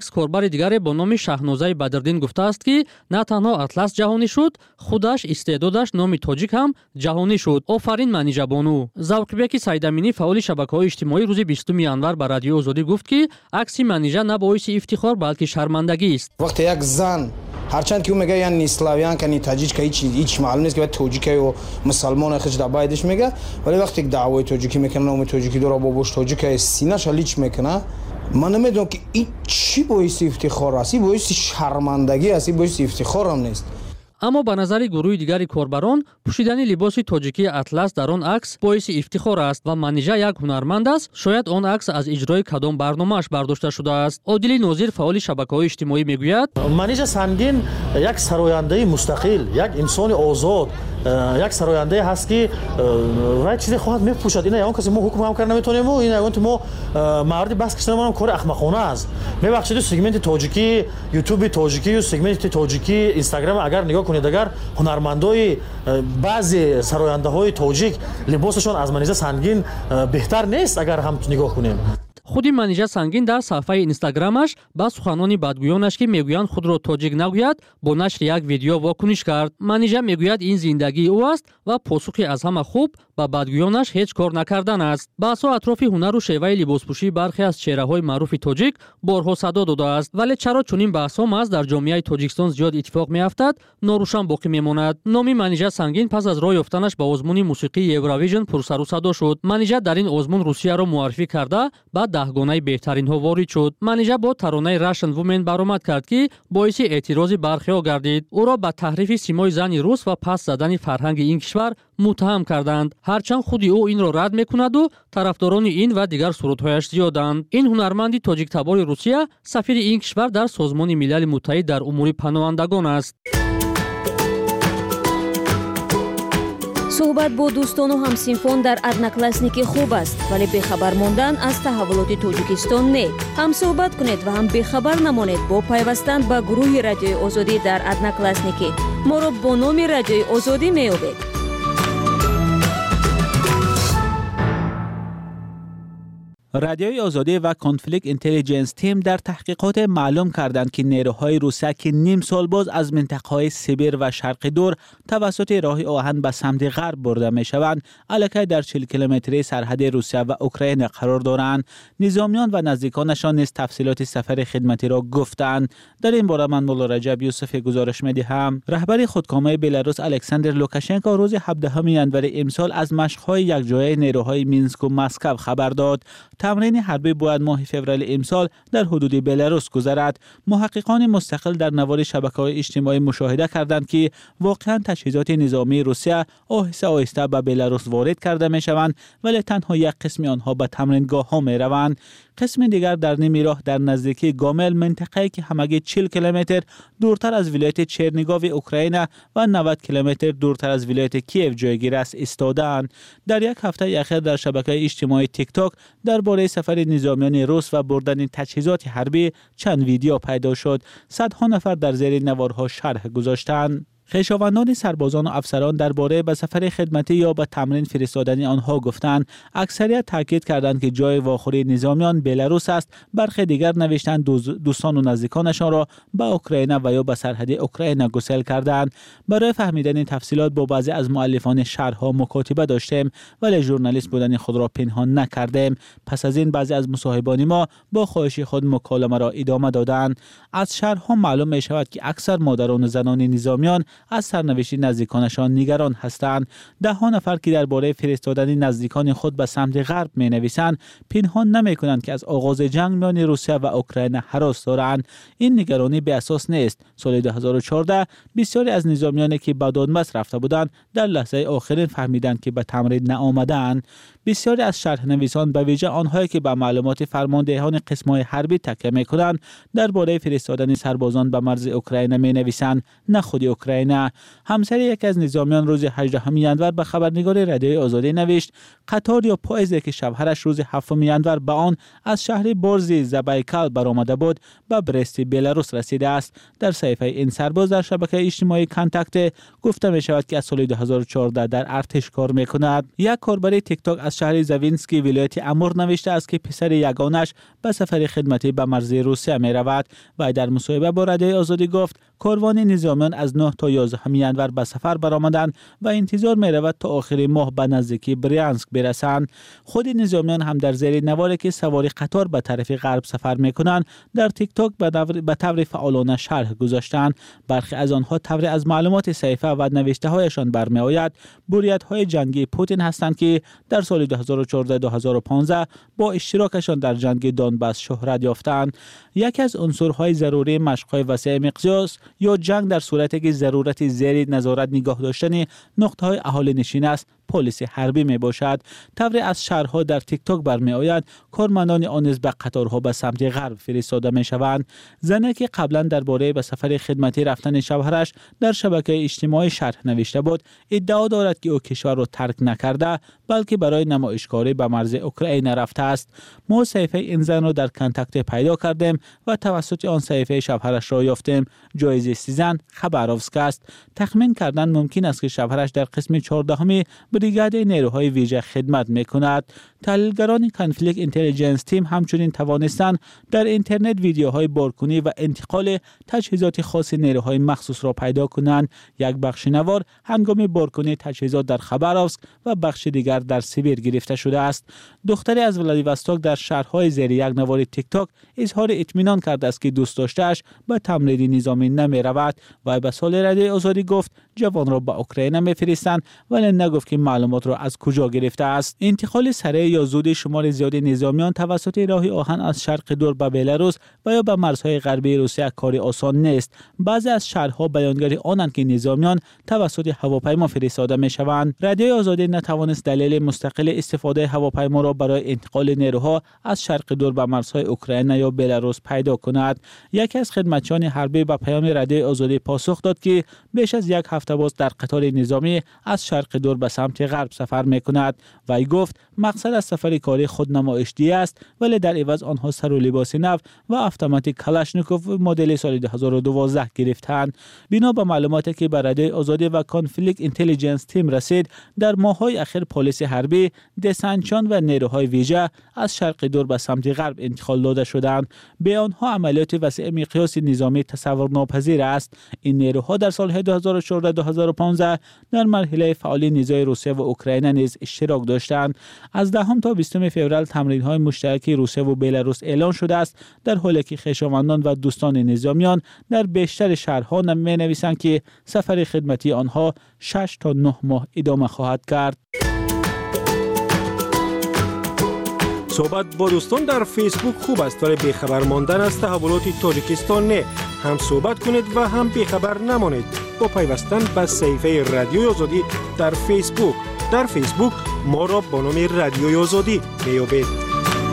عکس کاربر دیگر با نام شاهنازه بدردین گفته است که نه تنها اطلس جهانی شد، خودش استعدادش نام تاجیک هم جهانی شد. آفرین منیژه بانو. ذوقبک سیدامینی فعال شبکه‌های اجتماعی روز بیستم ینور به رادیو آزادی گفت که عکس منیژه نه باعث افتخار بلکه شرمندگی است. وقتی یک زن هرچند که او میگه یعنی اسلاویان کنی تاجیک که هیچ هیچ معلوم نیست که بعد تاجیک و مسلمان خش دبایدش میگه، ولی وقتی که دعوای تاجیکی میکنه نام تاجیکی داره بابوش تاجیک سینه‌ش لیچ میکنه، من نمیدونم که این چی باعث افتخار است، این باعث شرمندگی است، این باعث افتخار هم نیست. اما به نظر گروه دیگری کاربران پوشیدن لباس تاجیکی اطلس در آن عکس باعث افتخار است و منیژه یک هنرمند است. شاید آن عکس از اجرای کدام برنامه‌اش برداشته شده است. عادل ناظر فعال شبکه‌های اجتماعی میگوید منیژه سنگین یک سراینده مستقل، یک انسان آزاد، یک سراینده هست که رای چیزی خواهد میپوشد. اینا اون کسی ما حکم هم کردن نمیتونیم، اینا اون ما مرد بس کشتن ما کار احمقانه است. میبخشید سگمنت تاجیکی یوتیوب تاجیکی و سگمنت تاجیکی اینستاگرام اگر نگاه کنید، اگر هنرمندای بعضی سراینده های تاجیک لباسشون از منیژه سنگین بهتر نیست اگر هم نگاه کنیم. خودی منیژه سنگین در صفحه اینستاگرامش با سخنان بدگویانش که میگویند خود را تاجیک نگوید با نشر یک ویدیو واکنش کرد. منیژه میگوید این زندگی او است و پاسخی از همه خوب با بدگویانش هیچ کار نکردن است. بحث‌ها اطراف هنر و شیوه لباسپوشی برخی از چهره‌های معروف تاجیک بارها صدا داده است، ولی چرا چنین بحث‌ها محض در جامعه تاجیکستان زیاد اتفاق می‌افتد ناروشن باقی میماند. نام منیژه سنگین پس از راه یافتنش به آزمون موسیقی یوروویژن پرسر و صدا شد. منیژه در این آزمون روسیه را معرفی کرده بعد دهگانه بهترین ها وارد شد. منیژه با ترانه راشن وومن برآمد کرد که باعث اعتراض برخی‌ها گردید. او را به تحریف سیمای زن روس و پس زدن فرهنگ این کشور متهم کردند. هرچند خودی او این را رد میکند و طرفداران این و دیگر سرودهایش زیادند. این هنرمندی تاجیک تبار روسیه سفیر این کشور در سازمان ملل متحد در امور پناهندگان است. صحبت با دوستان و همسینفان در ادناکلاسنیکی خوب است، ولی بخبر ماندن از تحولات تاجیکستان نه. هم صحبت کنید و هم بخبر نمانید با پیوستن به گروه رادیوی آزادی در ادناکلاسنیکی. ما را با نام رادیوی آزادی می‌یابید. رادیوی آزادی و کانفلیکت اینتلیجنس تیم در تحقیقات معلوم کردند که نیروهای روسیه که نیم سال باز از منطقه‌های سیبیر و شرق دور توسط راه آهن به سمت غرب برده می‌شوند، علاقه در چهل کیلومتری سرحد روسیه و اوکراین قرار دارند. نظامیان و نزدیکانشان نیز تفصیلات سفر خدمتی را گفتند. در این باره من مولا رجب یوسف گزارش می‌دهم. رهبر خودکامه بلاروس الکساندر لوکاشنکو روز هفدهم ژانویه امسال از مشق‌های یکجایی نیروهای مینسک و مسکو خبر داد. تمرین حربی باید ماه فوریه امسال در حدود بلاروس گذرد. محققان مستقل در نوار شبکه‌های اجتماعی مشاهده کردند که واقعا تجهیزات نظامی روسیه آهسته آهسته به بلاروس وارد کرده می‌شوند، ولی تنها یک قسم آنها به تمرینگاه‌ها می‌روند. قسم دیگر در نیمه راه در نزدیکی گامل، منطقه‌ای که همگی چهل کیلومتر دورتر از ولایت چرنیگاو اوکراین و نود کیلومتر دورتر از ولایت کیف جایگیر است ایستادند. در یک هفته اخیر در شبکه اجتماعی تیک تاک درباره سفر نظامیان روس و بردن تجهیزات حربی چند ویدیو پیدا شد. صدها نفر در زیر نوارها شرح گذاشتند. خویشاوندان سربازان و افسران درباره به سفر خدمتی یا به تمرین فرستادن آنها گفتند. اکثریت تاکید کردند که جای واخوری نظامیان بلاروس است. برخی دیگر نوشتند دوستان و نزدیکانشان را به اوکراین و یا به سرحد اوکراین گسیل کردند. برای فهمیدن تفصیلات با بعضی از مؤلفان شرح‌ها مکاتبه داشتیم، ولی ژورنالیست بودن خود را پنهان نکردیم. پس از این بعضی از مصاحبان ما با خواهش خود مکالمه را ادامه دادند. از شرح‌ها معلوم می شود که اکثر مادران و زنان نظامیان از سرنوشت نزدیکانشان نگران هستند. ده ها نفر که درباره فرستادن نزدیکان خود به سمت غرب می نویسند پنهان نمی کنند که از آغاز جنگ میان روسیه و اوکراین هراس دارند. این نگرانی بی اساس نیست. سال دو هزار و چهارده بسیاری از نظامیانی که به دادمس رفته بودند در لحظه آخرین فهمیدند که به تمرین نآمدند. بسیاری از شرح نویسان به ویژه آنهایی که به معلومات فرماندهان قسم‌های حربی تکیه می‌کنند درباره فرستادن سربازان به مرز اوکراین می‌نویسند، نه خود اوکراین اوکراین. همسر یکی از نظامیان روز هجدهم ژانویه به خبرنگار رادیوی آزادی نوشت قطار یا پاییزی که شوهرش روز هفتم ژانویه به آن از شهر برزی زبایکال برآمده بود به برست بلاروس رسیده است. در صحیفه این سرباز در شبکه اجتماعی کانتاکت گفته می شود که از سال دو هزار و چهارده در ارتش کار می کند. یک کاربر تیک تاک از شهر زوینسکی ولایت امور نوشته است که پسر یگانش به سفر خدمتی به مرزی روسیه می رود و در مصاحبه با رادیوی آزادی گفت کاروان نظامیان از نه تا یازده ژانویه به سفر برآمدند و انتظار می رود تا آخر ماه به نزدیکی بریانسک برسند. خود نظامیان هم در زیر نواری که سواری قطار به طرف غرب سفر می کنند در تیک تاک به طور فعالانه شرح گذاشتند. برخی از آنها طور از معلومات صحیفه و نوشته هایشان برمی آید بوریت های جنگی پوتین هستند که در سال دو هزار و چهارده دو هزار و پانزده با اشتراکشان در جنگ دانباس شهرت یافتند. یکی از عنصرهای ضروری مشق‌های وسیع مقیاس یا جنگ در صورتی که ضرورت زیر نظارت نگاه داشتن نقطه‌های اهالی نشین است پلیس حربی می باشد. طور از شهرها در تیک تاک برمی آید کارمندان آن نیز به قطارها به سمت غرب فرستاده می شوند. زنی که قبلا درباره به سفر خدمتی رفتن شوهرش در شبکه اجتماعی شرح نوشته بود ادعا دارد که او کشور را ترک نکرده بلکه برای نمایشکاری به مرز اوکراین رفته است. ما صحیفه این زن را در کانتاکت پیدا کردیم و توسط آن صحیفه شوهرش را یافتیم. جایزه سیزن خبروفسک است. تخمین کردن ممکن است که شوهرش در قسم چهاردهم بریگاد نیروهای ویژه خدمت می‌کند. تحلیلگران کانفلیکت اینتلیجنس تیم همچنین توانستند در اینترنت ویدیوهای بارکنی و انتقال تجهیزات خاص نیروهای مخصوص را پیدا کنند. یک بخش نوار هنگام بارکنی تجهیزات در خبروفسک و بخش دیگر در سیبیر گرفته شده است. دختری از ولادیواستوک در شهرهای زیر یک نوار تیک تاک اظهار اطمینان کرده است که دوست داشته‌اش به تمرین نظامی نمی‌رود و به سال رادیوی آزادی گفت جوان را به اوکراین می‌فرستند ولی نگفت که معلومات را از کجا گرفته است. انتقال سریع یا زود شمار زیاد نظامیان توسط راه آهن از شرق دور به بلاروس و یا به مرزهای غربی روسیه کاری آسان نیست. بعضی از شهرها بیانگر آنند که نظامیان توسط هواپیما فرستاده می‌شوند. رادیوی آزادی نتوانست دلیل مستقل استفاده هواپیما را برای انتقال نیروها از شرق دور به مرزهای اوکراین یا بلاروس پیدا کند. یکی از خدمتچیان حربی به پیام رادیوی آزادی پاسخ داد که بیش از یک هفته باز در قطار نظامی از شرق دور به سمت غرب سفر می‌کند. وی گفت مقصد از سفر کاری خود نمایشدهی است ولی در عوض آنها سر و لباس نو و اتوماتیک کلاشنیکوف مدل سال دو هزار و دوازده گرفتند. بنا به معلوماتی که به رادیوی آزادی و کانفلیکت اینتلیجنس تیم رسید در ماه‌های اخیر پلیس حربی، دسنتچان و نیروهای ویژه از شرق دور به سمت غرب انتقال داده شدند. به آنها عملیات وسیع مقیاس نظامی تصور ناپذیر است. این نیروها در سال‌های دو هزار و چهارده دو هزار و پانزده در مرحله فعالی نزاع روسیه و اوکراین نیز اشتراک داشتند. از دهم تا بیستم فوریه تمرین‌های مشترک روسیه و بلاروس اعلان شده است در حالی که خویشاوندان و دوستان نظامیان در بیشتر شهرها می‌نویسند که سفر خدمتی آنها شش تا نه ماه ادامه خواهد کرد. صحبت با دوستان در فیسبوک خوب است ولی بیخبر ماندن از تحولات تاجیکستان نه. هم صحبت کنید و هم بیخبر نمانید با پیوستن به صفحه رادیوی آزادی در فیسبوک. در فیسبوک ما را با نام رادیوی آزادی میابید.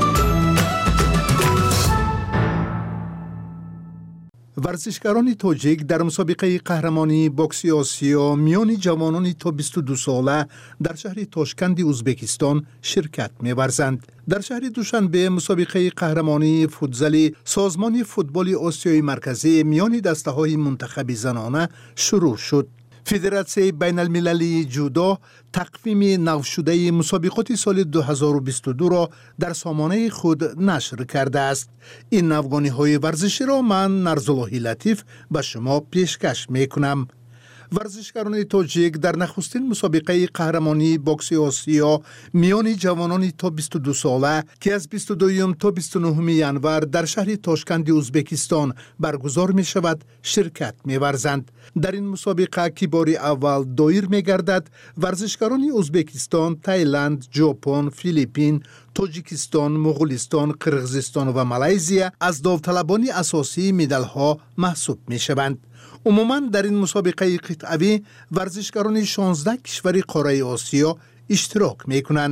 ورزشکاران تاجیک در مسابقه قهرمانی بوکس آسیا میان جوانان تا بیست و دو ساله در شهر تاشکند ازبکستان شرکت می‌ورزند. در شهر دوشنبه مسابقه قهرمانی فوتزال سازمان فوتبال آسیای مرکزی میان دسته‌های منتخب زنانه شروع شد. فدراسیون بین المللی جودو تقویم نو شده مسابقات سال دو هزار و بیست و دو را در سامانه خود نشر کرده است. این نوگانی های ورزشی را من نرزاللهی لطیف به شما پیشکش می کنم. ورزشکاران تاجیک در نخستین مسابقه قهرمانی بوکس آسیا میان جوانان تا بیست و دو ساله که از بیست و دو تا بیست و نه ژانویه در شهر تاشکند ازبکستان برگزار می شود شرکت می ورزند. در این مسابقه که بار اول دایر می گردد ورزشکاران ازبکستان، تایلند، ژاپن، فیلیپین، تاجیکستان، مغولستان، قرقیزستان و مالزی از داوطلبان اساسی مدال ها محسوب می شوند. عموماً در این مسابقه قطعوی ورزشکاران شانزده کشور قاره آسیا اشتراک می کنند.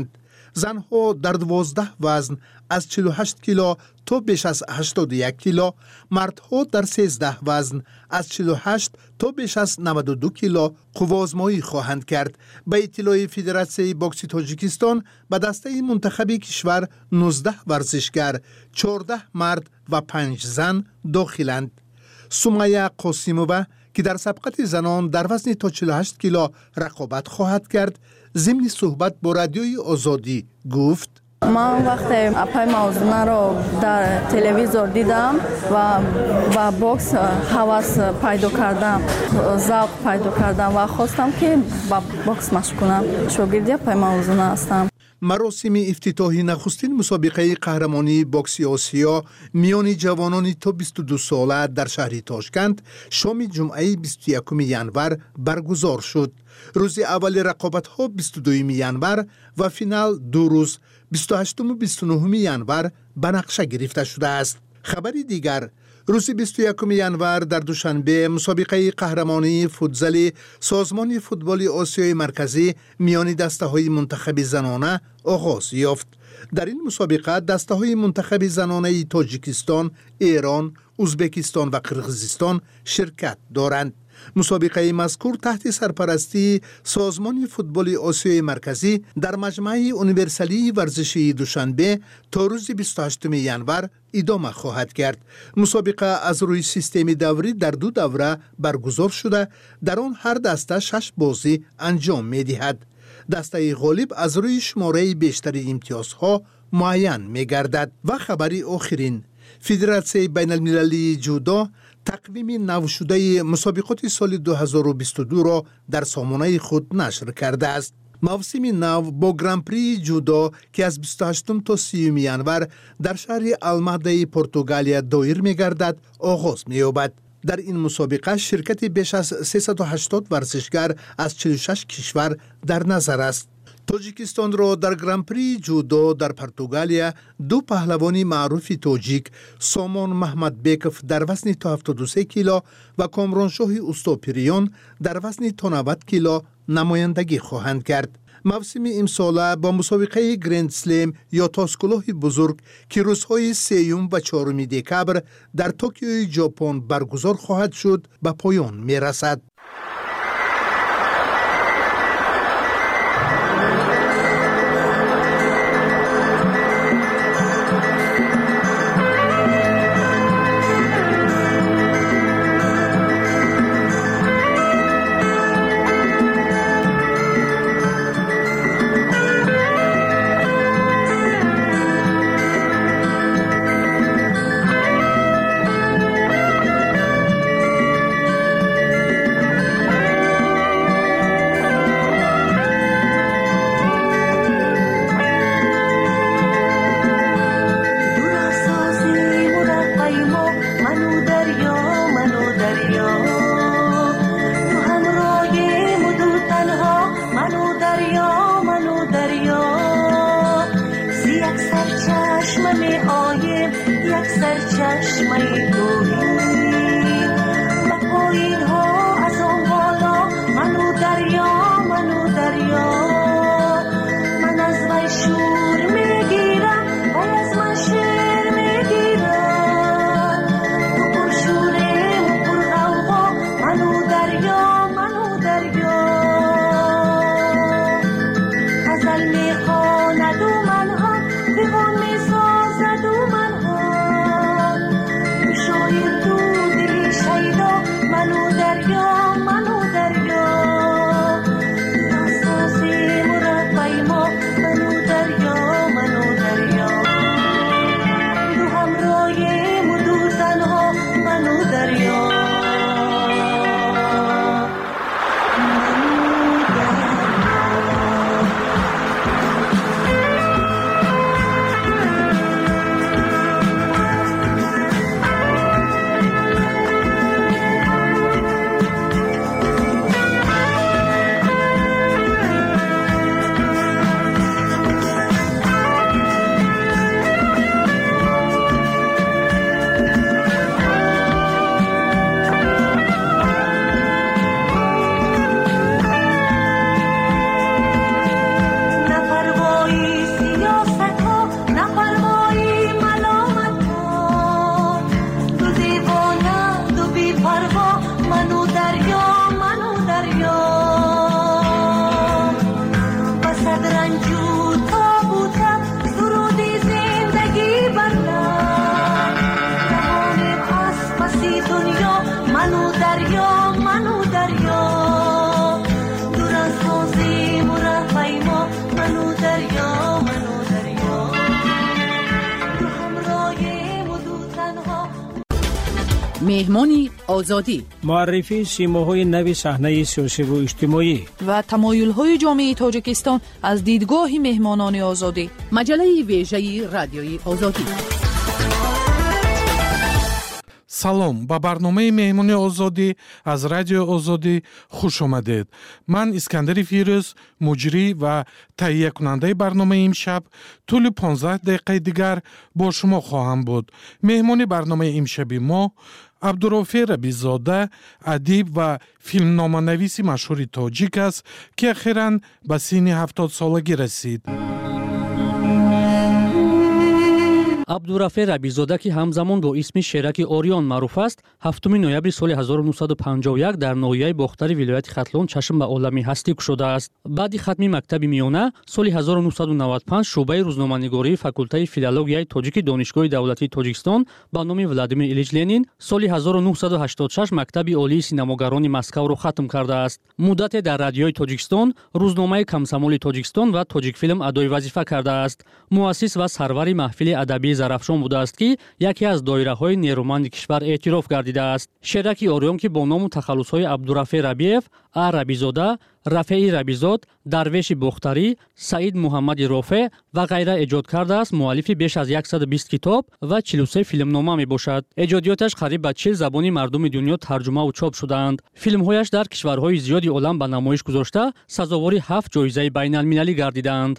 زنها در دوازده وزن از چهل و هشت کیلو تا بیش از هشتاد و یک کیلو، مردها در سیزده وزن از چهل و هشت تا بیش از نود و دو کیلو قوازمایی خواهند کرد. به اطلاع فدراسیون بوکس تاجیکستان به دسته منتخب کشور نوزده ورزشگر، چهارده مرد و پنج زن داخلند. سمیه قاسمووا که در سبقت زنان در وزن تا چهل و هشت کیلو رقابت خواهد کرد، ضمن صحبت با رادیوی آزادی گفت: من وقتی اپای موزونه رو در تلویزیون دیدم و با بوکس هوس پیدا کردم، ذوق پیدا کردم و خواستم که با بوکس مشق کنم. شاگردی اپای موزونه هستم. مراسم افتتاحی نخستین مسابقه قهرمانی بوکس آسیا میان جوانان تا بیست و دو ساله در شهر تاشکند شام جمعه بیست و یکم ژانویه برگزار شد. روز اول رقابت ها بیست و دوم ژانویه و فینال دو روز بیست و هشتم و بیست و نهم ژانویه به نقشه گرفته شده است. خبری دیگر، روز بیست و یکم ژانویه در دوشنبه مسابقه قهرمانی فوتزال سازمان فوتبال آسیای مرکزی میان دسته‌های منتخب زنانه آغاز یافت. در این مسابقه دسته‌های منتخب زنانه تاجیکستان، ایران، ازبکستان و قرقیزستان شرکت دارند. مسابقه مذکور تحت سرپرستی سازمان فوتبال آسیای مرکزی در مجمع یونیورسالی ورزشی دوشنبه تا روز بیست و هشتم ژانویه ادامه خواهد کرد. مسابقه از روی سیستم دوری در دو دوره برگزار شده، در آن هر دسته شش بازی انجام می دهد. دسته غالب از روی شماره بیشتر امتیازها معین می گردد. و خبری آخرین، فدراسیون بین المللی جودو تقویم نو شده مسابقات سال دو هزار و بیست و دو را در سامانه خود نشر کرده است. موسم نو با گران پری جودو که از بیست و هشتم تا سیوم ژانویه در شهر المهده پرتغالیا دایر می گردد آغاز می یابد. در این مسابقه شرکت بیش از سیصد و هشتاد ورزشگر از چهل و شش کشور در نظر است. تاجیکستان را در گران پری جودو در پرتغالیا دو پهلوانی معروف تاجیک، سامان محمد بیکف در وزن تا هفتاد و سه کیلو و کامرانشاه اوستاپریان در وزن تا نود کیلو نمایندگی خواهند کرد. موسم امساله با مسابقه گرند سلم یا تاسکلاه بزرگ که روزهای سیوم و چهارم دکبر در توکیو ژاپن برگزار خواهد شد به پایان می رسد. تو مهمانی آزادی، معرفی سیماهای نوی صحنه سیاسی و اجتماعی و تمایل‌های جامعه تاجیکستان از دیدگاه مهمانان آزادی. مجله ویژه رادیوی آزادی. салом ба барномаи меҳмони озодӣ аз радиои озодӣ хуш омадед. ман искандари фирӯз муҷрӣ ва таҳиякунандаи барномаи имшаб тӯли понздаҳ дақиқаи дигар бо шумо хоҳам буд. меҳмони барномаи имшаби мо абдурофе рабизода, адиб ва филмноманависи машҳури тоҷик аст, ки ахиран ба синни ҳафтодсолагӣ расид. абдурафе рабизода, ки ҳамзамон бо исми шераки ориён маъруф аст, ҳафтуми ноябри соли ҳазору нуҳсаду панҷоҳу як дар ноҳияи бохтари вилояти хатлон чашм ба олами ҳастӣ кушодааст. баъди хатми мактаби миёна соли ҳазору нуҳсаду навад панҷ шуъбаи рӯзноманигории факултаи филологияи тоҷики донишгоҳи давлатии Тоҷикистон ба номи Владимир Илич Ленин соли ҳазору нуҳсаду ҳаштоду шаш мактаби олии синамогарони Москавро хатм кардааст. муддате дар радиои Тоҷикистон, рӯзномаи Комсомоли Тоҷикистон ва Тоҷикфилм адои вазифа кардааст. муассис ва сарвари маҳфили адабии зарафшон будааст, ки яке аз доираҳои нерӯманди кишвар эътироф гардидааст. шераки ориён, ки бо ному тахаллусҳои Абдурафе Рабиев, А Рабизода, Рафеи Рабизод, Дарвеши Бохтарӣ, Саид Муҳаммади Рофе ва ғайра эҷод кардааст, муаллифи беш аз яксаду бист китоб ва чилу се филмнома мебошад. эҷодиёташ қариб ба чил забони мардуми дунё тарҷумаву чоп шудаанд. филмҳояш дар кишварҳои зиёди олам ба намоиш гузошта, сазовори ҳафт ҷоизаи байналмилалӣ гардидаанд.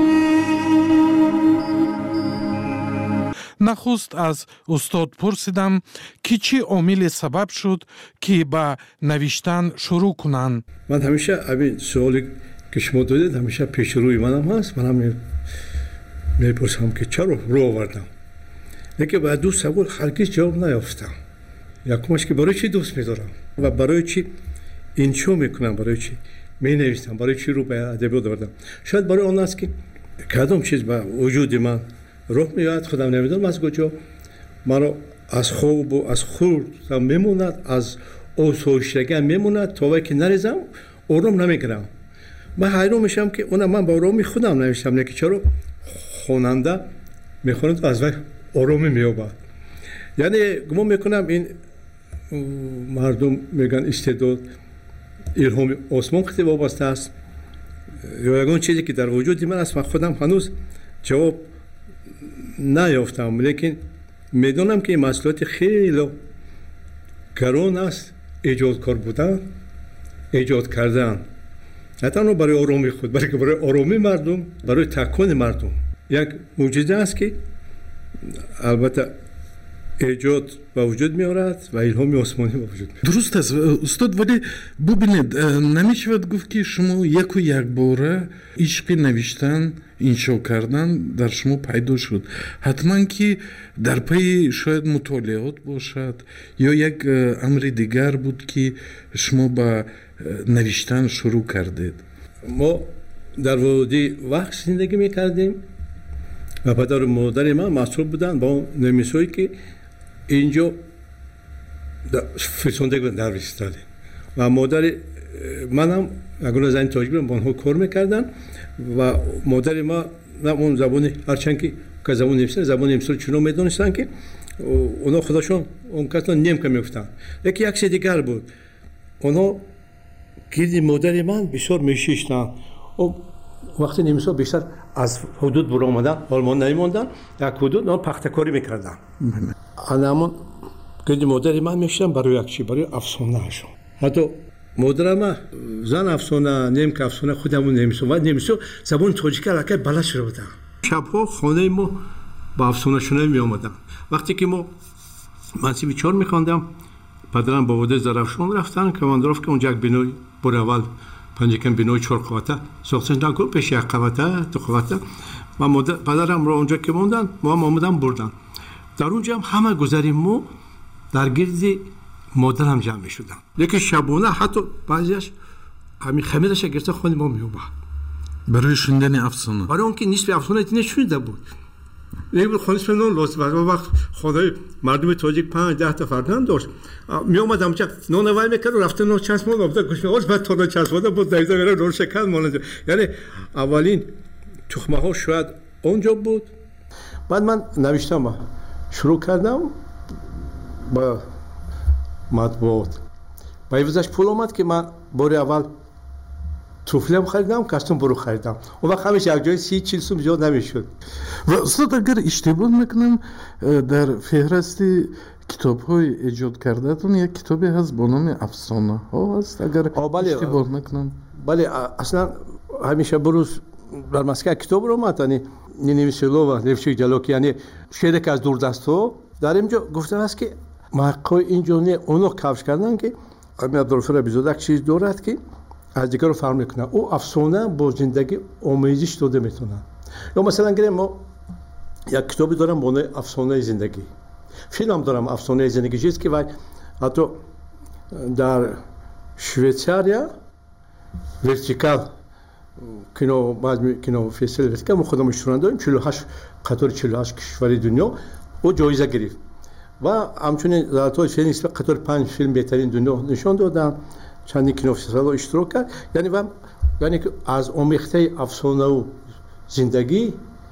нахуст аз устод пурсидам, ки чӣ омиле сабаб шуд, ки ба навиштан шурӯъ кунанд. ман ҳамеша абин суоле ки шумо додед ҳамеша пешрӯи манам ҳаст. манам мепурсам ки чаро рӯ овардам, лекин ба ду савол ҳаргиз ҷавоб наёфтам. якумаш ки барои чӣ дӯст медорам ва барои чӣ иншо мекунам, барои чӣ менависам, барои чӣ рӯ ба адабиёт овардам. шояд барои он аст ки кадом чиз ба вуҷуди ман роҳ меояд, худам намедонам аз куҷо маро аз хобу аз хурдам мемонад, аз осоиштагиам мемонад, то вақте ки нарезам ором намегирам. ман ҳайрон мешавам ки она ман ба ороми худам навиштам, лекин чаро хонанда мехонад аз вай оромӣ меёбад. яъне гумон мекунам ин мардум мегӯянд истеъдод илҳоми осмон қисм вобаста аст, ё ягон чизе ки дар вуҷуди ман аст. ман худам ҳанӯз ҷавоб наёфтам, лекин медонам ки ин масъулияти хеле гарон аст. эҷодкор будан, эҷод кардан, на танҳо барои оромии худ, балки барои оромии мардум, барои такони мардум як мӯъҷиза аст, ки албатта эҷод ба вуҷуд меорад ва илҳоми осмонӣ ба вуҷуд меорад. дуруст аст устод, вале бубинед, намешавад гуфт ки шумо яку якбора ишқи навиштан, иншо кардан дар шумо пайдо шуд. ҳатман ки дар пайи шояд мутолиот бошад ё як амри дигар буд, ки шумо ба навиштан шурӯъ кардед. мо дар води вақт зиндагӣ мекардем ва падару модари ман масъул буданд ба он нависҳое ки инҷо фирсондагӣ навистадем ва модари манам ягона зани тоҷик ба онҳо кор мекарданд ва модари ман он забони ҳарчанд ки ка забони немисӣ забони немисиро чунон медонистанд, ки онҳо худашон он касро немка мегуфтанд. лекин як се дигар буд, онҳо гирди модари ман бисёр мешиштанд. вақти немисҳо бештар аз ҳудуд буромадан олмон намемонданд, як ҳудуд он пахтакорӣ мекарданд. анамон гирди модари ман мешиштанд барои як чӣ, барои афсонаашон. ҳатто модарам ман зан афсона, немка афсона, худамон немисо ва немисо забони тоҷика аллакай баланд шуда буданд. шабҳо хонаи мо ба афсонашунавӣ меомаданд. вақте ки мо мансиби чор мехондам, падарам ба водаи Зарафшон рафтанд, командировка онҷа як бинои бори аввал панҷакам бинои чорқавата сохтанд, пеш як қавата ду қавата. ва падарамро онҷа ки монданд, мо ҳам омадан бурданд. дар онҷа ҳам ҳама гузари мо дар гирди модарам ҷамъ мешуданд. лекин шабона ҳатто баъзеаш ҳамин хамираша гирфта хони мо меёбад барои шундани афсона, барои он ки нисфи афсона нешунида буд. خونیسم نون لطف بود. وقت خدای مردم تاجیک پنج ده تا فرزند داشت. می اومدم چه نون وای میکرد و رفته نون چسبوند آورد گوش می‌آورد بعد تا نون چسبونده بود دایزه میره نون شکن مونده. یعنی اولین تخمه ها شاید اونجا بود. بعد من نوشتم شروع کردم با матбуот ба ивзаш пул омад ки ман бори аввал туфлем харидам костюм буру харидам он вақт ҳамеша якҷои си чил сум зиёд намешуд. ва устод агар иштибоҳ накунам дар феҳристи китобҳои эҷод кардаатон як китобе ҳаст бо номи афсонаҳо ҳаст агар иштибоҳ накунам. бале аслан ҳамеша бурӯз дар Москва китобро омад яъне ненависилова невшик ҷалоки яъне шеъре ки аз дурдастҳо дар инҷо гуфтааст ки мақои инҷо не оно кавш кардан ки ами абдулғафур абизода чиз дорад ки аз дигарро фарқ мекунад ӯ афсона бо зиндагӣ омезиш дода метавонад. ё масалан гирем мо як китобе дорам бо номи афсонаи зиндагӣ, филм дорам афсонаи зиндагӣ чиз ки вай ҳатто дар Швейтсария вертикал кино баъзи кино фестивали вертикал мо худам иштирок дорем чилу ҳашт қатори чилу ҳашт кишвари дунё ӯ ҷоиза гирифт ва ҳамчунин золотои филм қатори панҷ филм беҳтарин дунё нишон доданд чандин кинофестивалҳо иштирок кард яъне ва яъне ки аз омехтаи афсонаву зиндагӣ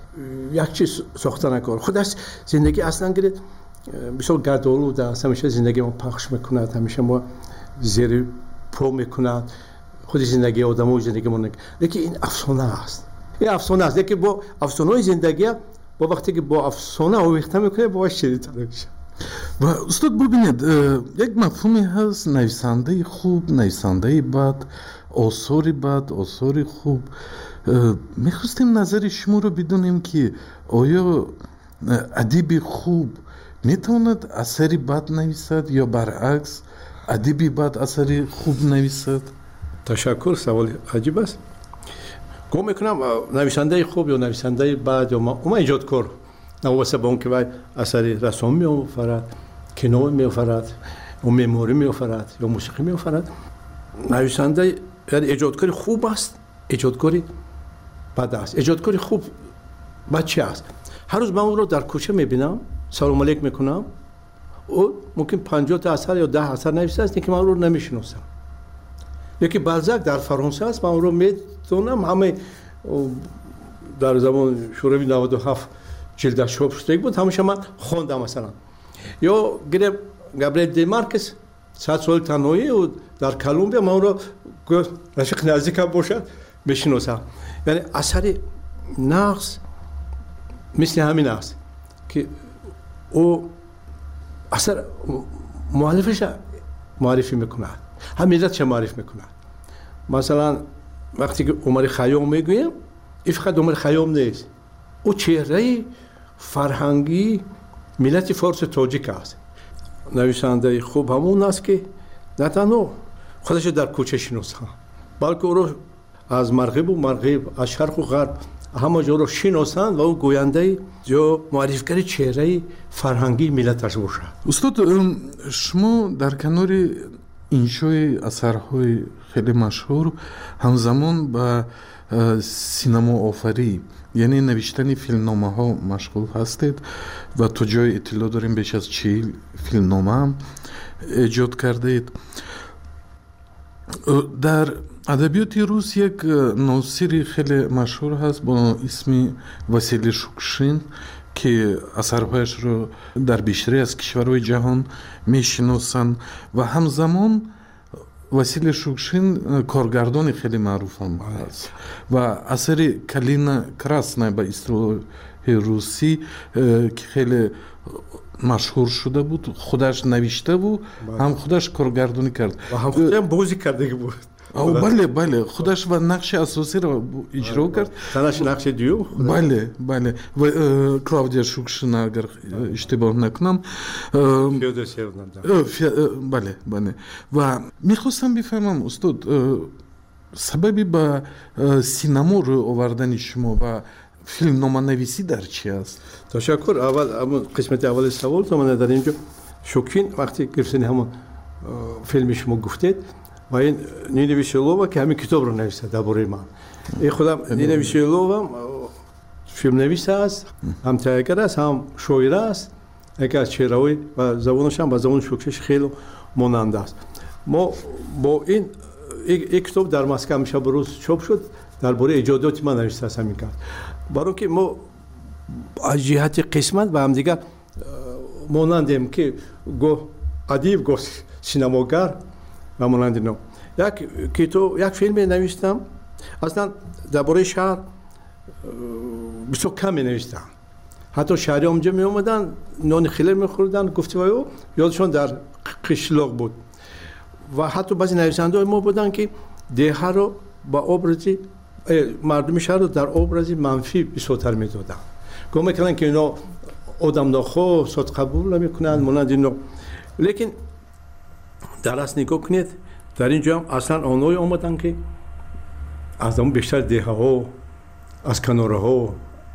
як чиз сохта накор худаш зиндагӣ аслан гиред бисёр гардолуд аст ҳамеша зиндагӣ мо пахш мекунад ҳамеша мо зери по мекунад худи зиндагии одамои зиндагӣ мо лекин ин афсона аст ин афсона аст лекин бо афсонаи зиндагӣ бо вақте ки бо афсона омехта мекунед бо шидидтар мешавад. ва устод бубинед як мафҳуме ҳаст нависандаи хуб нависандаи бад осори бад осори хуб мехостем назари шуморо бидонем ки оё адиби хуб метавонад асари бад нависад ё баръакс адиби бад асари хуб нависад. ташаккур саволи аҷиб аст. гум мекунам нависандаи хуб ё нависандаи бад ё уман иҷодкор навобаста ба он ки вай асари рассом меофарад кино меофарад ё меъморӣ меофарад ё мусиқӣ меофарад нависандаи яъне эҷодкори хуб аст эҷодкори бад аст. эҷодкори хуб бад чи аст? ҳар рӯз ман ӯро дар кӯча мебинам салом алейк мекунам ӯ мумкин панҷоҳта асар ё даҳ асар нависааст лекин ман ӯро намешиносам. яки балзак дар фаронса аст ман ӯро метавонам ҳамаи дар замони шӯравии наводу ҳафт ҷилдаш чоп шудагӣ буд ҳамеша ман хондам масалан ё гирем Габриэл де Маркес сад соли танҳоӣ ӯ дар Колумбия ман ӯро гӯфт рафиқи наздикам бошад мешиносам. яъне асари нағз мисли ҳамин аст ки ӯ асар муаллифаша муаррифӣ мекунад ҳам миллатша муарриф мекунад. масалан вақте ки Умари Хайём мегӯем ин фақат Умари Хайём нест ӯ чеҳраи фарҳангии миллати форсу тоҷик аст. нависандаи хуб ҳамон аст ки на танҳо худашро дар кӯча шиносанд балки ӯро аз марғибу марғиб аз шарқу ғарб ҳама ҷоро шиносанд ва ӯ гӯяндаи ё муаррифгари чеҳраи фарҳангии миллаташ бошад. устод шумо дар канори иншои асарҳои хеле машҳур ҳамзамон ба синамоофарӣ яъне навиштани филмномаҳо машғул ҳастед ва то ҷое иттилоъ дорем беш аз чил филмномаам эҷод кардаед. дар адабиёти рус як носири хеле машҳур ҳаст бо исми Василий Шукшин ки асарҳояшро дар бештари аз кишварҳои ҷаҳон мешиносанд ва ҳамзамон Василий Шукшин коргардони хеле маъруфам ҳаст ва асари Калина Красная ба истилоҳи русӣ ки хеле машҳур шуда буд худаш навиштаву ҳам худаш коргардонӣ кард ва ҳам худам бозӣ кардагӣ буд. бале бале худаш ва нақши асосиро иҷро кард. танаш нақши дуюм бале бале ва Клавдия Шукшина агар иштибоҳ накунам бале бале ва мехостам бифаҳмам устод сабаби ба синамо рӯй овардани шумо ва филмноманависӣ дар чи аст? ташаккур. аввал ҳамон қисмати аввали савол то ман дар инҷо Шукшин вақте гирифтани ҳамон филми шумо гуфтед ва ин Нина Веселова ки ҳамин китобро нависад дар бораи ман. ин худам Нина Веселова филмнавис аст ҳам тайягар аст ҳам шоир аст яке аз чеҳраҳои ва забонашам ба забони Шукшин хеле монанда аст. мо бо ин ин китоб дар Москва ҳамеша бирӯз чоп шуд дар бораи эҷодиёти ман навистааст ҳамин кас баро ки мо аз ҷиҳати қисмат ба ҳамдигар монандем ки гоҳ адиб гоҳ سینماگر و مانند اینا. یک کتاب یک فیلم نوشتم، اصلا درباره شهر بسیار کم نوشتم. حتی شهری اونجا می اومدن نان خیلی میخوردن، گفتگو یادشون در قشلاق بود. و حتی بعضی نویسنده ما بودن که دیه رو با ابرزی مردم شهر رو در ابرزی منفی بسیارتر میدادن. گفت میکنن که اینا آدم ناخو صد قبول نمیکنن مانند اینا. لیکن در اصل نگاه کنید در اینجا هم اصلا آنهایی آمدن که از اون بیشتر دیه ها، از کناره ها،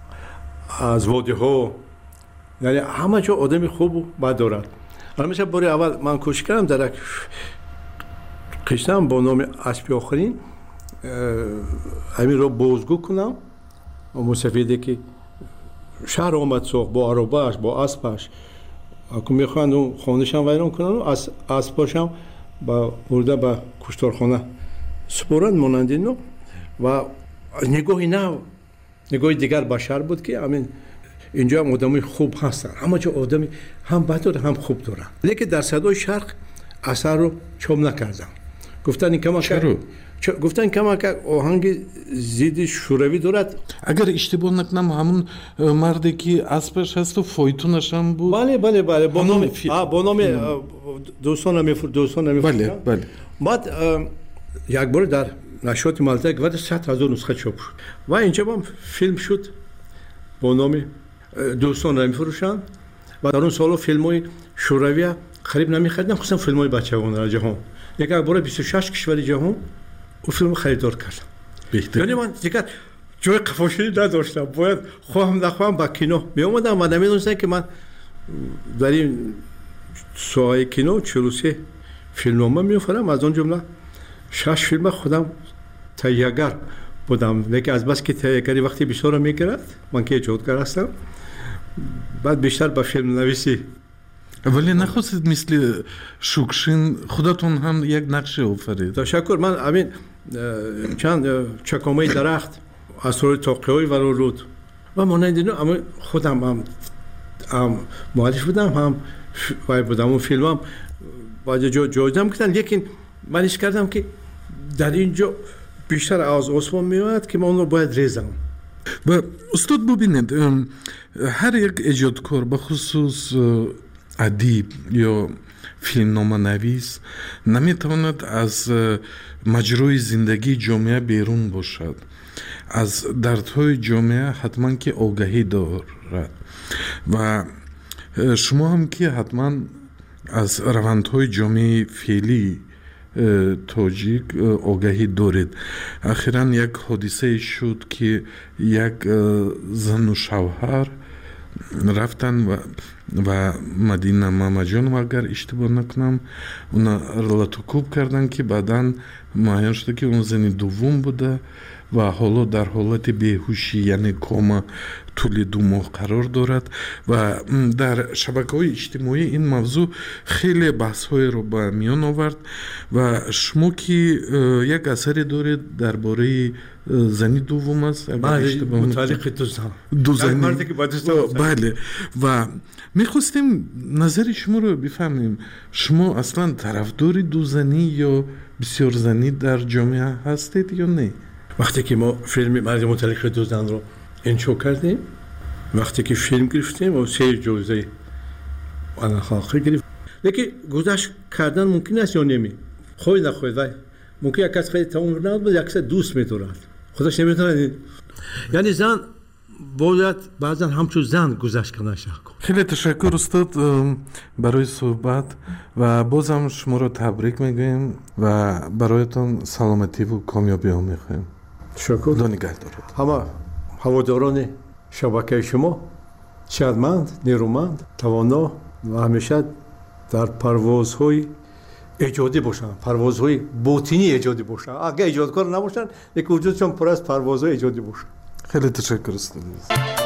از وادی ها، یعنی همه جا آدم خوب و بد دارد. الان مثلا باری اول من کوشش کردم در یک قشتم با نام اسبی آخرین همین رو بازگو کنم و مصفیده که شهر آمد سوخ با عرباش با اسبش اکو میخواند اون خانهش هم ویران کنن و اسباش هم با برده با کشتارخانه سپورند مانند اینو. و نگاهی نه نگاه دیگر بشر بود که همین اینجا هم آدمی خوب هستن، همه جا آدمی هم بد داره هم خوب دارن. لیکن در صدای شرق اثر رو چوب نکردم. گفتن کما چرا؟ گفتن کما که آهنگ زید شوروی دارد. اگر اشتباه نکنم همون مردی که اسبش هست و فایتونش هم بود. بله بله بله با نام با نام دوستان میفر دوستان میفر. بله بله. بعد یک بار در نشریات مالته گفت صد هزار نسخه چاپ شد و اینجا هم فیلم شد با نام دوستان را میفروشن و در اون سالا فیلم‌های شوروی خرید نمی‌خریدن، خصوصا فیلم‌های بچگانه در جهان. یک بار بیست و شش کشور جهان او فیلم خریدار کردم. بهتر. یعنی من دیگه جای قفاشی نداشتم، باید خواهم نخواهم با کینو می اومدم و نمی‌دونستم که من در این ساحه کینو چهل و سه فیلمنامه می‌آفرم، از اون جمله شش فیلم خودم تهیه‌گر بودم. لیکن از بس که تهیه‌گری وقتی بسیار می‌گیرد، من که ایجادگر هستم، بعد بیشتر به فیلم نویسی. ولی نخواستید مثل شوکشین خودتون هم یک نقشه آفرید؟ تشکر. من همین چند چکامه درخت اسرار تاقی‌های و رود و مانند اینا اما خودم هم هم مؤلف بودم هم وای بودم. اون فیلم هم باید جا جایدم کردن، لیکن من ایش کردم که در اینجا بیشتر از آسمان میاد که من اون رو باید ریزم. و استاد ببینید هر یک ایجادکار به خصوص ادیب یا فیلمنامه نویس نمیتواند از مجروی زندگی جامعه بیرون باشد. از دردهای جامعه حتما که آگاهی دارد و شما هم که حتما از روندهای جامعه فعلی تاجیک آگاهی دارید. اخیراً یک حادثه شد که یک زن و شوهر رفتن و و مدینه مامجان و اگر اشتباه نکنم اونا رلاتوکوب کردن که بعداً معین شده که اون زن دوم بوده و حالا در حالت بیهوشی یعنی کوما طول دو ماه قرار دارد و در شبکه‌های اجتماعی این موضوع خیلی بحث‌های رو به میان آورد و شما که یک اثری دارید درباره زنی دوم است متعلق دو زن دو زنی بله و میخواستیم نظر شما رو بفهمیم. شما اصلا طرفدار دو زنی یا بسیار زنی در جامعه هستید یا نه؟ وقتی که ما فیلم مرد متعلق دو زن رو انشا کردیم، وقتی که فیلم گرفتیم و سه جایزه آن خاطر گرفت، لیکن گذشت کردن ممکن است یا نمی خواهی نخواهید ولی ممکن یک کس خیلی تمام نبود یک کس دوست می‌دارد خودش نمی‌دونه. یعنی زن باید بعضا همچون زن گذشت کنه. خیلی تشکر استاد برای صحبت و بازم شما رو تبریک میگویم و برایتان سلامتی و کامیابی ها میخوایم. تشکر. خدا نگهدارت. همه هواداران شبکه شما شادمند، نیرومند، توانا و همیشه در پروازهای ایجادی باشن، پروازهای باطنی ایجادی باشن. اگه ایجادکار نباشن یک وجودشون پر از پروازهای ایجادی باشن. خیلی تشکر استاد.